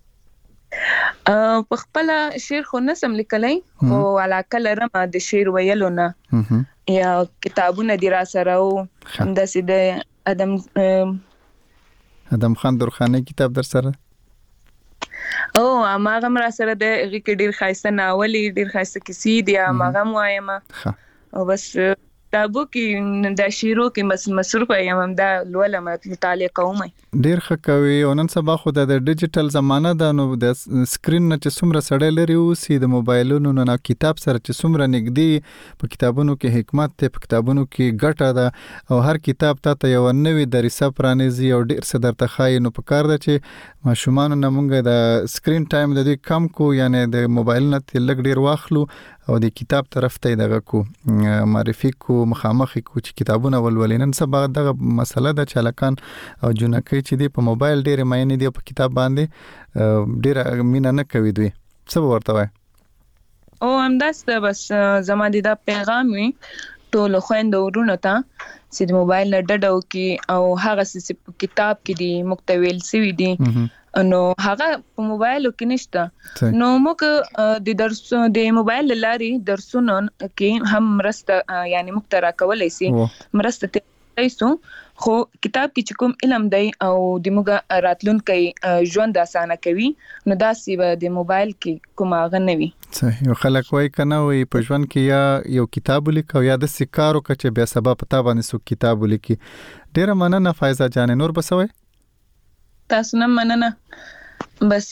په خپل شعر خو نسم لیکلای خو علاقه لرم د شعر ویلو نه یا کتابونه دی را سره او همداسې د ادم ادم خان درخاني کتاب در سره او ماغه مر سره د غی کې ډیر خاصه ناولې ډیر خاصه کیسې دی ماغه وایم او بس کتابو کې د شیرو کې مصروف یم دا لولم مطالعه کوم. ډیر ښه کوي. او نن سبا خو د ډیجیټل زمانہ ده نو د سکرین نه چې څومره سړی لري اوسي د موبایلونو نه کتاب سره چې څومره نږدې په کتابونو کې حکمت ته په کتابونو کې ګټه ده او هر کتاب ته یو نوې درسه پرانیزي او ډیر څه درته ښایي. نو په کار ده چې ماشومان نه مونږ د سکرین ټایم د دې کم کو یعنی د موبایل نه تلګ ډیر واخلو او د کتاب طرف ته دغه کو معرفي کو مخامخ کو چې کتابونه ولولې. نن سبا دغه مسله د چالکان او جنکې چې دی په موبایل ډېر مینې دی په کتاب باندې ډېر مینا نه کوي دوی. څه ورته وای؟ او همداسته بس زما د پیغام وي ټول خويندو ورونو ته چې د موبایل نه ډډه وکړي او هغه څه په کتاب کې دي مکتویل سوي دي نو هغه په موبایل کې نشته. نو موږ د درس د موبایل لاري درسونه کې هم مرسته یعنی مخترع کولای شي مرسته تاسو خو کتاب کې کوم علم دی او د موږ راتلونکي ژوند اسانه کوي نو دا سی د موبایل کې کوم غنوي. صحیح. یو خلک وای کنه وای په ژوند کې یا یو کتاب لیکو یا د سکارو کچې بیا سبب پتا باندې سو کتاب لیکي. ډیره مننه فایزه جان. نور بسوي تاسو نه مننه بس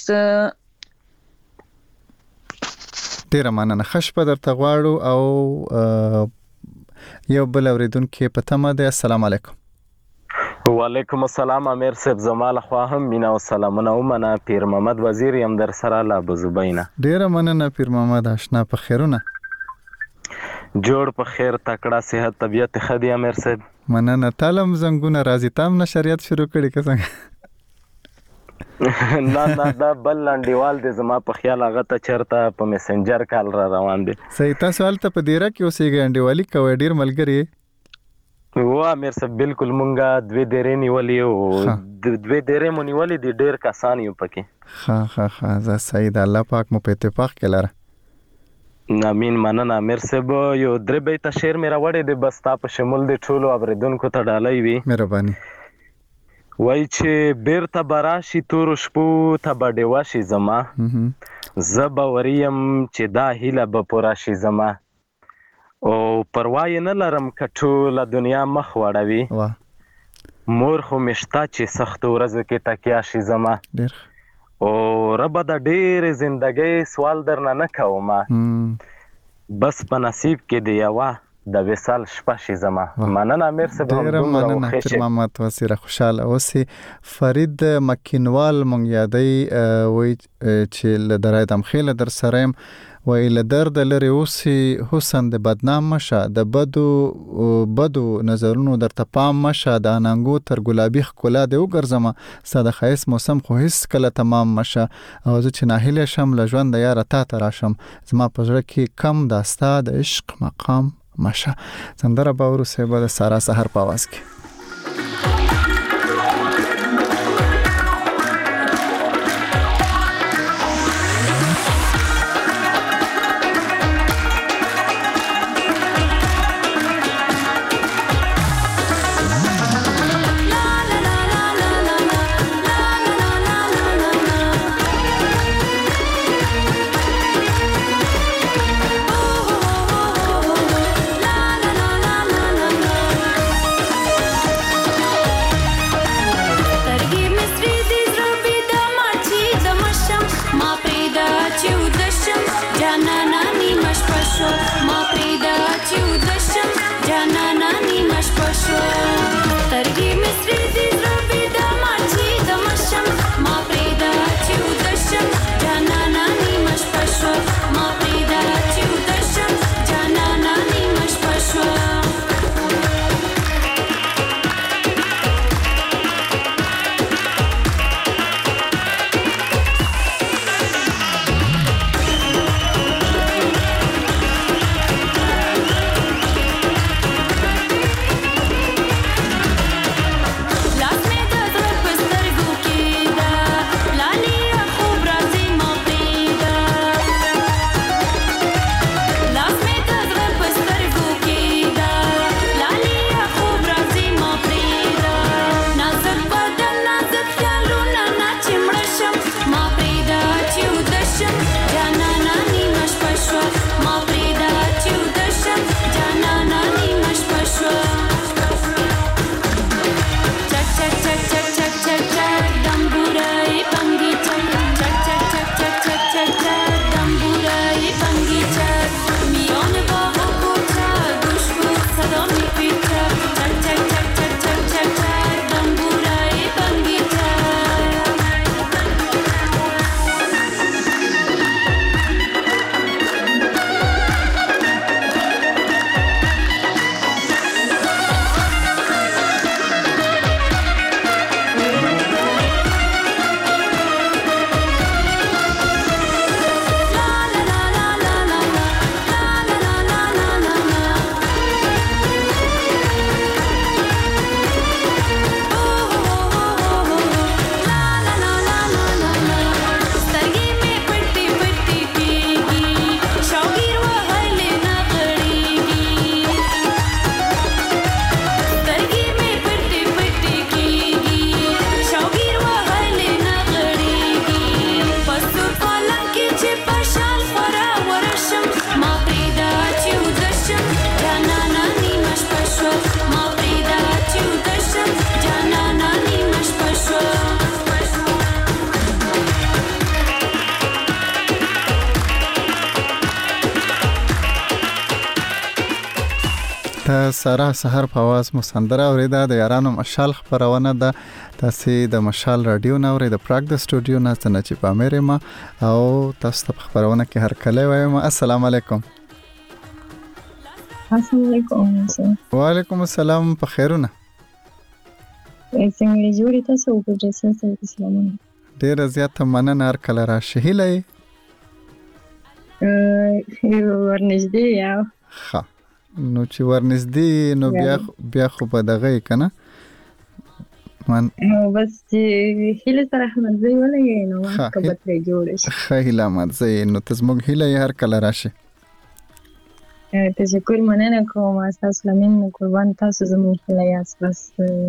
ډیره مننه. خش په درته غواړو او یو بل اوریدونکو په تمه ده. السلام علیکم. وعلیکم السلام. امیر صاحب زمال خو هم مینا او سلامونه ومنه. پیر محمد وزیر یم در سره لا بزبینه. ډیره مننه پیر محمد. آشنا په خیرونه جوړ په خیر تکړه صحت طبيعت خدي امیر صاحب. مننه. تالم زنګونه راځي تام نشریات شروع کړي که څنګه؟ نه نه دا بل لنډیوال دی زما په خیال هغه ته چرته په میسنجر کال را روان دی. صحیح. تاسو هلته په دیره کې اوسېږئ انډیوالي کوئ ډېر ملګري و امیر صاحب بالکل مونږه دوې دیرې نیولې او دوې دیرې مو نیولې دي ډېر کسان یو پکې. ښه ښه ښه زه صحیح د الله پاک مو په اتفاق کې لره. امین مننه امیر صاحب. یو درې بیته شعر مې راوړی دی بس تا په شمول د ټولو اورېدونکو ته ډالۍ وي. مهرباني. وای چې بیرته براشي تور شپو ته بډېوه شي زما زه به وریم چې دا هیله به پوره شي زما او پروا یې نه لرم که ټوله دنیا مخ وړوي مور خو مې شته چې سختو ورځو کې تکیه شي زما او ربه د ډېرې زندګۍ سوال درنه نه کومه بس په نصیب کې دی یوه د وصال شپه شي زما. مننه امیر صاحب. ډېره مننه پیر محمد وزیر. خوشاله اوسئ. فرید مکینوال مونږ یادی وای چې له درای دمخیله در سره یم وای له درد لري اوسئ حسن د بدنام مشه د بدو بدو نظرونو درته پام مشه د اننګو تر ګلابي ښکلا دی وګرځمه ستا د ښایست موسم خو هیڅ کله تمام مشه او زه چې ناهیله شم له ژونده یاره تا ته راشم زما په زړه کې کم دا ستا د عشق مقام ماشه. سندره باورو صاحب د سارا سحر په आवाज کې. د سارا سحر په आवाज مو سندره اوریدا د یارانو مشال خبرونه ده تاسو د مشال رادیو نه اوري د پراګ د سټوډیو نه څنګه چې په امریکا ما او تاسو په خبرونه کې هر کله وایم السلام علیکم. السلام علیکم. وعلیکم السلام. په خیرونه څنګه جوړی تاسو په دې سره سلامونه. ډیر زیات مننه هر کله را شهیلې ا ورنږدې یو ها نو چې ورنږدې نو بیا بیا خو په دغه کنه من نو بس چې هله سره احمد زوی ولګي نو کبه ترې جوړ شي خیله احمد زوی نو تاسو هله هر کله راشي. تشکر مننه کوم تاسو لمن قربان تاسو زموږ هله یاس بس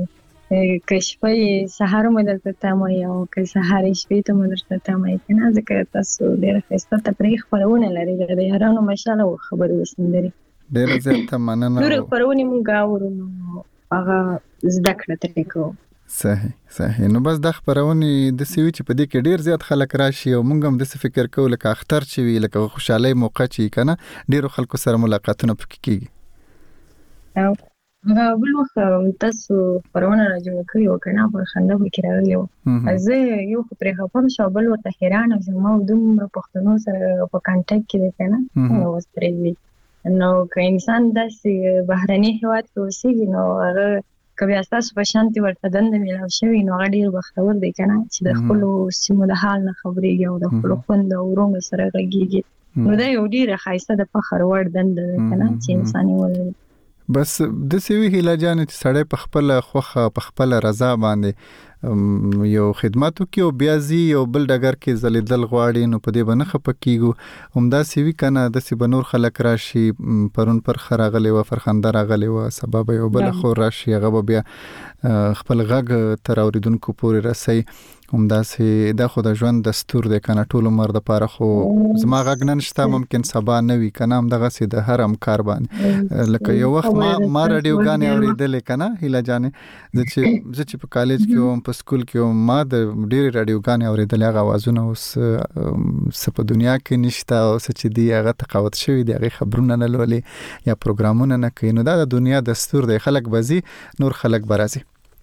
کشفي سحر مدلته تمه یو که سحر شپې ته مدلته تمه کنه ځکه تاسو ډېر خسته تفریح خبرونه لري د یارانو ماشاءالله خبرو وسندري ډېر زیات مننه. نور خبرونه مونږ اورو نو هغه زده کړه ترې کوو. صحیح صحیح. نو بس د خبرونه د سوي چې په دې کې ډېر زیات خلک راشي او مونږ هم د څه فکر کوو لکه اختر چې وی لکه خوشاله موقع چې کنه ډېر خلکو سره ملاقاتونه پکې کیږي. او هغه بل وخت تاسو پرونه راځو کوي او کنه په خندا کې راغلی و زه یو پرې خپم شو بل ورته حیران او زما دومره پښتنو سره په کانټیکټ کې دی کنه نو واستري نو که انسان داسې بهرني هیواد کې اوسېږي نو هغه کبي تاسو په شانتي ورته دند ملاو شوی نو هغه ډیر بختور دی کنه چې د خپل سیمو د حال نه خبرېږي او د خپل خوند او ورونو سره غږیږي نو دا یو ډیر خاصه د فخر وړ دند کنه چې انساني ولري. بس د سوي هیله جان چې سړی په خپل خوخه په خپل رضا باندې یو خدماتو کې او بیا زی یو بل ډګر کې زلیدل غواړي نو په دې باندې خپکیږي همدا سوي کنه د سی بنور خلک راشي پرون پر خراغلی و فرخنده راغلی و سبب یو بل خو راشي هغه بیا خپل غږ تر اوریدونکو پورې رسي همدا سي د خو د ژوند دستور دی کنه ټول عمر د پاره خو زما غږ نن شته ممکن سبا نه وي کنه هم دغه سي د هر امکار باندې لکه یو وخت ما ما رادیو غانې اوریدل کنه هیله جانې چې چې په کالج کې او په سکول کې ما د ډېر رادیو غانې اوریدل هغه आवाजونه اوس په دنیا کې نشته او چې دی هغه تقاوت شوی دی هغه خبرونه نه لولي یا پروګرامونه نه کوي نو دا د دنیا دستور دی خلک بزي نور خلک برازي.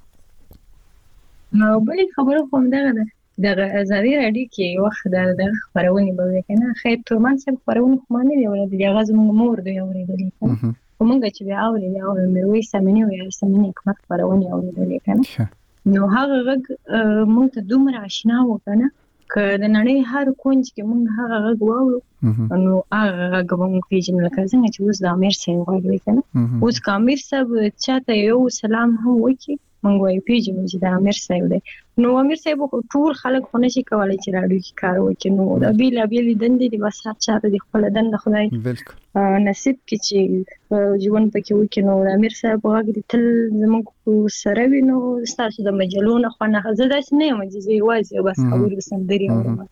نو بلې خبره کوم دغه د ازادي رادیو کې وخت د خبرونه به کنه خیر تورمان سم خبرونه خو نه دی ولې د غاز مور دی اورېدلې کنه کومه چې بیا اورې بیا اورې مې وې سمنه وې سمنه کومه خبرونه اورېدلې کنه نو هغه غږ مونږ ته دومره آشنا و کنه که د نړۍ هر کونج کې مونږ هغه غږ واورو نو هغه غږ مونږ پیژنو لکه څنګه چې اوس د امیر صاحب غږ کنه اوس که امیر صاحب چاته یو سلام هم وکړي مونږ وایو پیژنو چې د امیر صاحب دی نو امیر صاحب ټول خلک خو نشي کولی چې راډیو کې کار وکړي نو د بیلابېلې دندې دي بس هر چاته د خپله دنده خدای نصیب کړي چې ژوند پکې وکړي نو د امیر صاحب غږ دې تل زموږ سره وي نو ستاسو د مجلو نه خوا نه زه داسې نه یم چې زه یوازې بس خبرې سندرې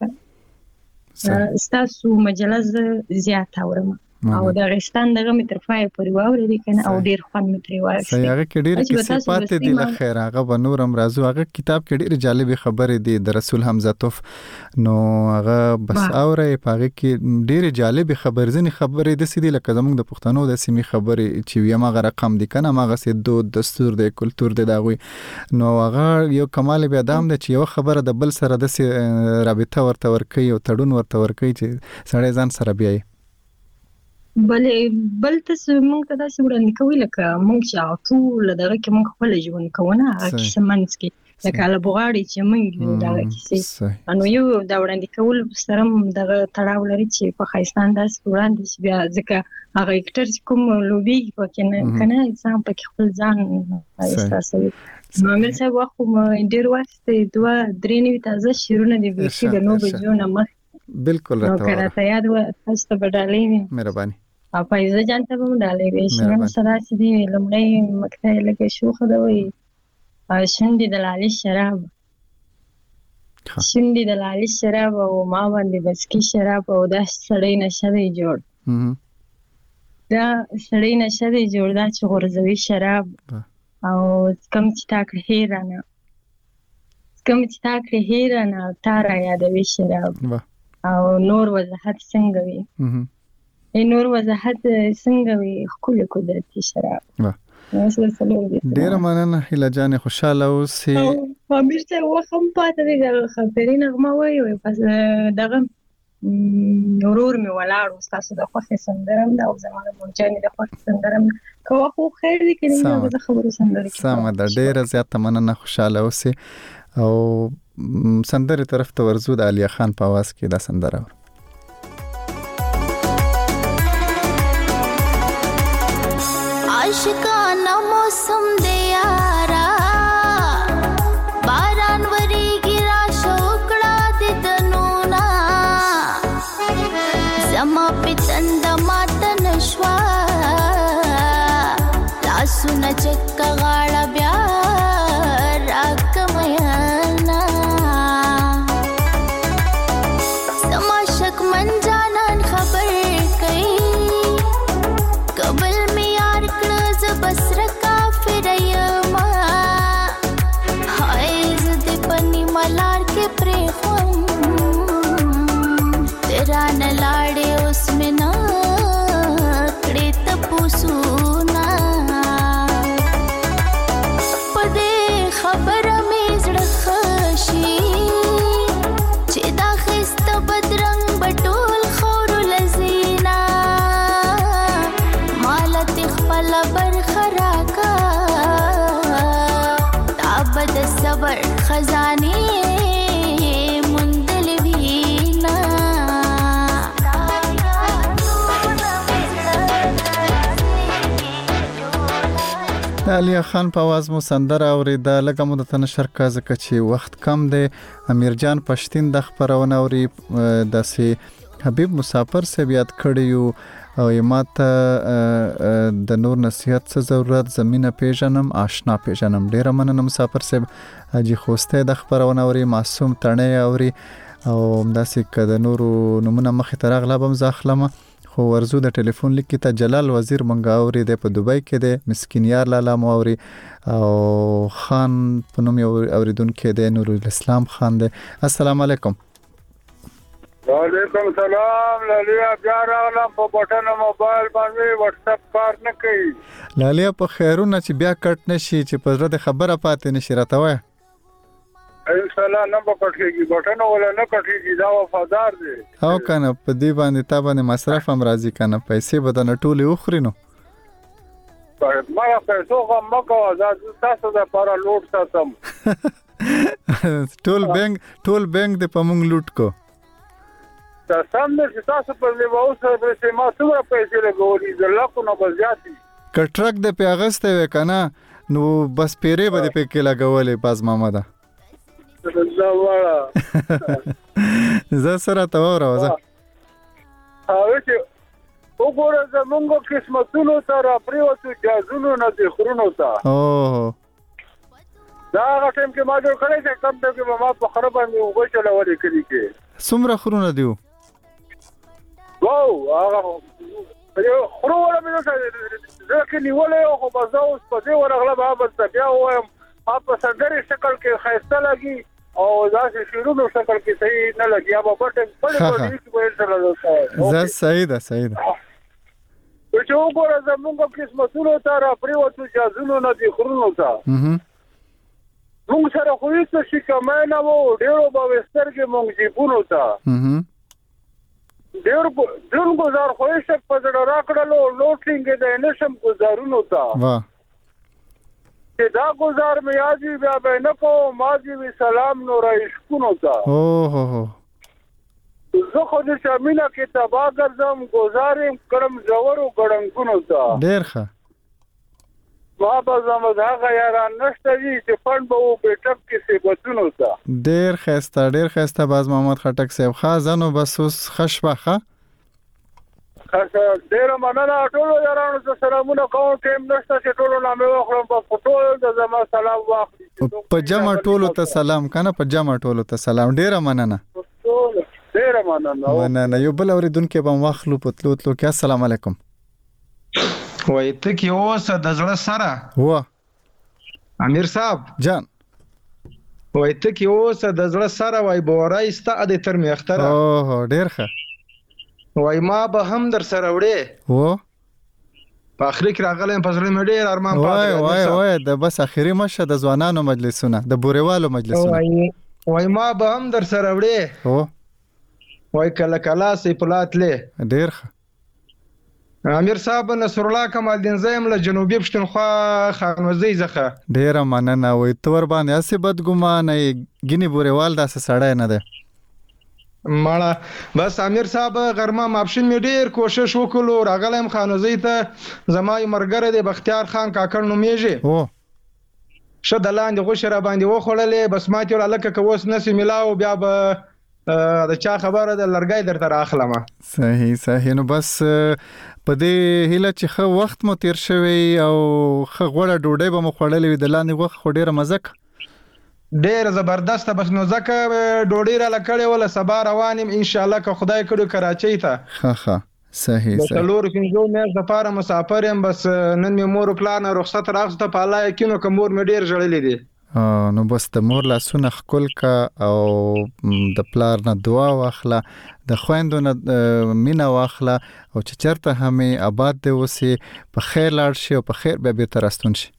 اورم ستاسو مجله زه زیات اورم او د غستان دغه مترفای پر واورې دي کنه او ډیر خوند متري وایي هغه کې ډیر کیسې پاتې دي له خیر هغه بنورم رازو هغه کتاب کې ډیر جالب خبرې دي د رسول حمزه توف نو هغه بس اورې پاره کې ډیر جالب خبرې ځنی خبرې د سیدی لکه زموږ د پښتنو د سیمې خبرې چې ویما غ رقم دي کنه ماغه سي دود دستور د کلچر د داوي نو هغه یو کمال بیا دام د چې یو خبره د بل سره د رابطه ورته ورکي او تړون ورته ورکي چې سړی ځان سره بیاي بلې بل تاسو موږ ته داسې وړاندې کوي لکه موږ چې ټول دغه کې موږ خپل ژوند کوونه هغه کیسه منځ کې لکه له بغاړې چې موږ دغه کیسې نو یو دا وړاندې کول سره دغه تړاو لري چې په ښایستان داسې وړاندې چې بیا ځکه هغه اکټر چې کوم لوبېږي پکې نه که نه انسان پکې خپل ځان احساسوي نو امیر صاحب وخت ډېر وخت دوه درې نوي تازه شعرونه دي بیخي د نو بجو نه مخکې بالکل راته نو که راته یاد وه تاسو ته به ډالۍ وي مهرباني او پایزه جان ته به مو ډالۍ وي شعرونه سره چې دي لومړی مقطع یې لکه شوخه ده وایي شونډې د لالي شراب شونډې د لالي شراب او ما باندې بسکي شراب او دا سړی نشه دی جوړ دا سړی نشه دی جوړ دا چې غورځوي شراب او کم چې تا کړې هیرانه کم چې تا کړې هیرانه تا را یادوي شراب او نور وضاحت څنګه وي نور وضاحت څنګه وي خپل قدرتي شراب ډیره مننه هیله جان خوشاله اوسئ امیر ته وخم پاتې دی د خبرې نغمه وایي پس دغه ورور می ولاړ تاسو د خوښ سندرم دا او زموږ مونږ د خوښ سندرم کوه خو خیر دی کینې د خبرو سندره سم ده ډیره زیاته مننه خوشاله اوسئ او سندره طرف ته ورزو د علي خان په आवाज کې دا سندره عاشقانه موسم دی یارا باران وریږي راشه وکړه د دنونه زما په تنده ماته نشوه لاسونه چکه غاړه بیا راکمیانا زما شکمن جانان خبر کوي قبل می یار کړه ز بسر کافر یما هاي زد پنی ملار کې پرې خوم تیرا نه لاړې اوس مې نه کړې ته پوسونا پدې خبره مې زړه خشي چې دا خسته بدرنګ بټول خور لزینا مالت خپل برخراکا تابد صبر خزانه مندل وینا علي خان په आवाज مو سندره اوریدا لکه مو د تنشر کا ځکه چې وخت کم دی امیر جان پښتين د خبرونه اوري د سي حبيب مسافر سے بیات کړیو او یماته د نور نصیحت څه ضرورت زمينه پیژنم آشنا پیژنم ډیر مننه مسافر سے اجي خوسته د خبرونه اوري معصوم تڼه اوري او داسې کده نور نمونه مخ ته راغلم ځخلمه خو ورزو د ټلیفون لیک ته جلال وزیر منګا اوري د په دوبۍ کې د مسکین یار لالا موري او خان پنوم اوریدونکو د نور الاسلام خان دی السلام علیکم وعلیکم السلام لالیا بیا راغلم په بټن موبایل باندې واتس اپ کار نه کوي لالیا په خیرونه چې بیا کټ نشي چې په زړه خبره پاتې نشي راته وای ان شاء الله نه پکټيږي بټن ولا نه کټيږي دا وفادار دی او کنه په دې باندې تا باندې مصرف هم راځي کنه پیسې بدن ټولې اخري نو ما پیسو هم مکو دا تاسو د پارا لوټ ساتم ټول بانک ټول بانک د پمنګ لوټ کو تاسو هم چې تاسو په لیواو سره چې ما څومره پیسې لګولې زلاکو نو بزیاتي کټرک د پیغسته وکنه نو بس پیری به د پکې لګولې باز مامده زه سره ته وراوزه او چې وګوره زمونږ قسمتونو سره پریوتو جازونو نه دي خورونو ته اوه دا هغه ټیم کې ما جوړ کړی چې کم ټیم کې ما په خراب باندې وګچل ورې کړی کې څومره خورونه دیو واو هغه یو خورو ولا مې ځکه نیولې او په ځاو په دې ورغله به بس بیا وایم ما په سندري شکل کې خیسته لګي او دا چې شیرونو شکل کې صحیح نه لګي هغه پټ پټ پټ کې سره راځي زه صحیح ده صحیح ده چې وګوره زمونږ قسمتونو ته را پریوتو جازونو نه دي خورونو ته موږ سره خو هیڅ شي کمای نه وو ډیرو به سترګې موږ جیبونو ته ډیر ډیر گزار خو هیڅ په ځړه راکړلو لوټینګ د نشم گزارونو ته واه چې دا گزار مې یادی بیا به نه کوم ماجی وی سلام نور عشقونو ته او هو هو زه خو دې شامینه کې تبا ګرځم گزارم کړم زورو ګړنګونو ته ډیر ښه ما به زموږ هغه یاران نشته دي چې فند به وو بیٹک کې سیبتونو ته ډیر خسته ډیر خسته باز محمد خټک صاحب خازنو بس اوس خشبخه ډیر مننه ټولو یارانو ته سلامونه کوم ټیم نشته چې ټولو نامه وخورم په ټولو د زما سلام واخلي په جمع ټولو ته سلام کنه په جمع ټولو ته سلام ډیر مننه ډیر مننه مننه یو بل اوریدونکو به واخلو په تلو تلو کې السلام علیکم وای ته کې اوسه د زړه سره و امیر صاحب جان وای ته کې اوسه د زړه سره وای بورای ستا د تر میختره اوه ډیر ښه وای ما به هم در سره وړې و په اخري کې راغلی په زړه مې ډېر ارمان وای وای وای د بس اخري مشه د ځوانانو مجلسونه د بوريوالو مجلسونه وای وای ما به هم در سره وړې او وای کله کله سي پلات لې ډېر ښه امیر صاحب نصر الله کمال الدین زیم له جنوبي پښتونخوا خانوزۍ څخه ډېره مننه وای تور باندې اسې بدګمان ګینی بوريوال داسې سړی نه دی ماړه بس امیر صاحب غرمه ماپښین می ډیر کوشش وکړو راغلم خانوزۍ ته زما یو مرګره دی بختیار خان کاکړ نومیږي او شه د لاندې غوښه را باندې وخوړلې بس ماته ول لکه کوس نسی ملاو بیا به د چا خبره د لړګای درته راخلم صحیح صحیح نو بس په دې هیله چې خو وخت مو تیر شوی او خو غوړه ډوډۍ به مو خوړلې د لاندې غوښه خو ډیره مزه ډېر زبردست بس نو ځکه ډوډۍ را لکړې ولا سبا روانم ان شاء الله که خدای کړو کراچۍ ته ها ها صحیح صحیح څلور پنځو میاشتو لپاره مسافر یم بس نن مې مور پلان رخصت راغسته په الله یقینو که مور مې ډېر ژړلې دي نو بس د مور لاسونه خکل کا او د پلار نه دعا واخله د خويندو نه مینا واخله او چې چرته همې آباد دی اوسې په خیر لاړ شي او په خیر به به ترستون شي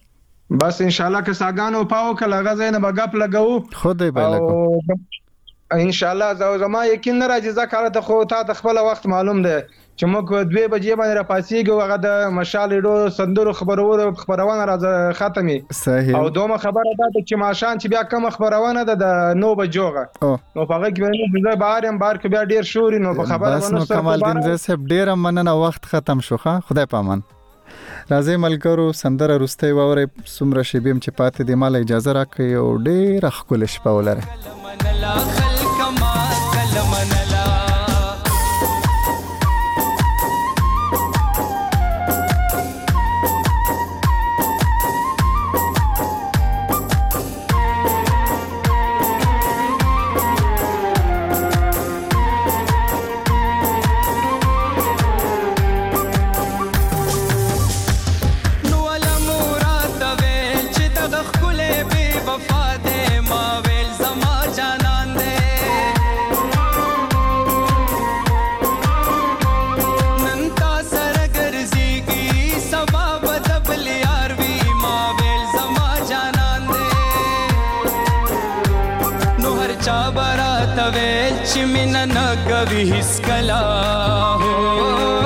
بس ان شاء الله که ساګانو پاو کله غزه نه بغپ لګاو خدای به لګاو ان شاء الله زو زما یقین راځي ځکه ته خو تا د خپل وخت معلوم دی چې موږ دوه بجې باندې را پاسېږو هغه د مشال ډو سندرو خبرونه خبرونه راځه ختمي صحیح او دومره خبره ده چې ماشان چې بیا کوم خبرونه ده د نو بجوغه نو په هغه کې باندې بارم بار کې بیا ډیر شوري نو په خبره ونه سره کمال الدین زه صاحب ډیر مننه وخت ختم شو ښه خدای پامان راځي ملګرو سندره رستي ووري سمره شیبیم چې پاتې دی مال اجازه راکړي او ډیر خپل شپه ولره چمن نگوی هیڅ کلا هو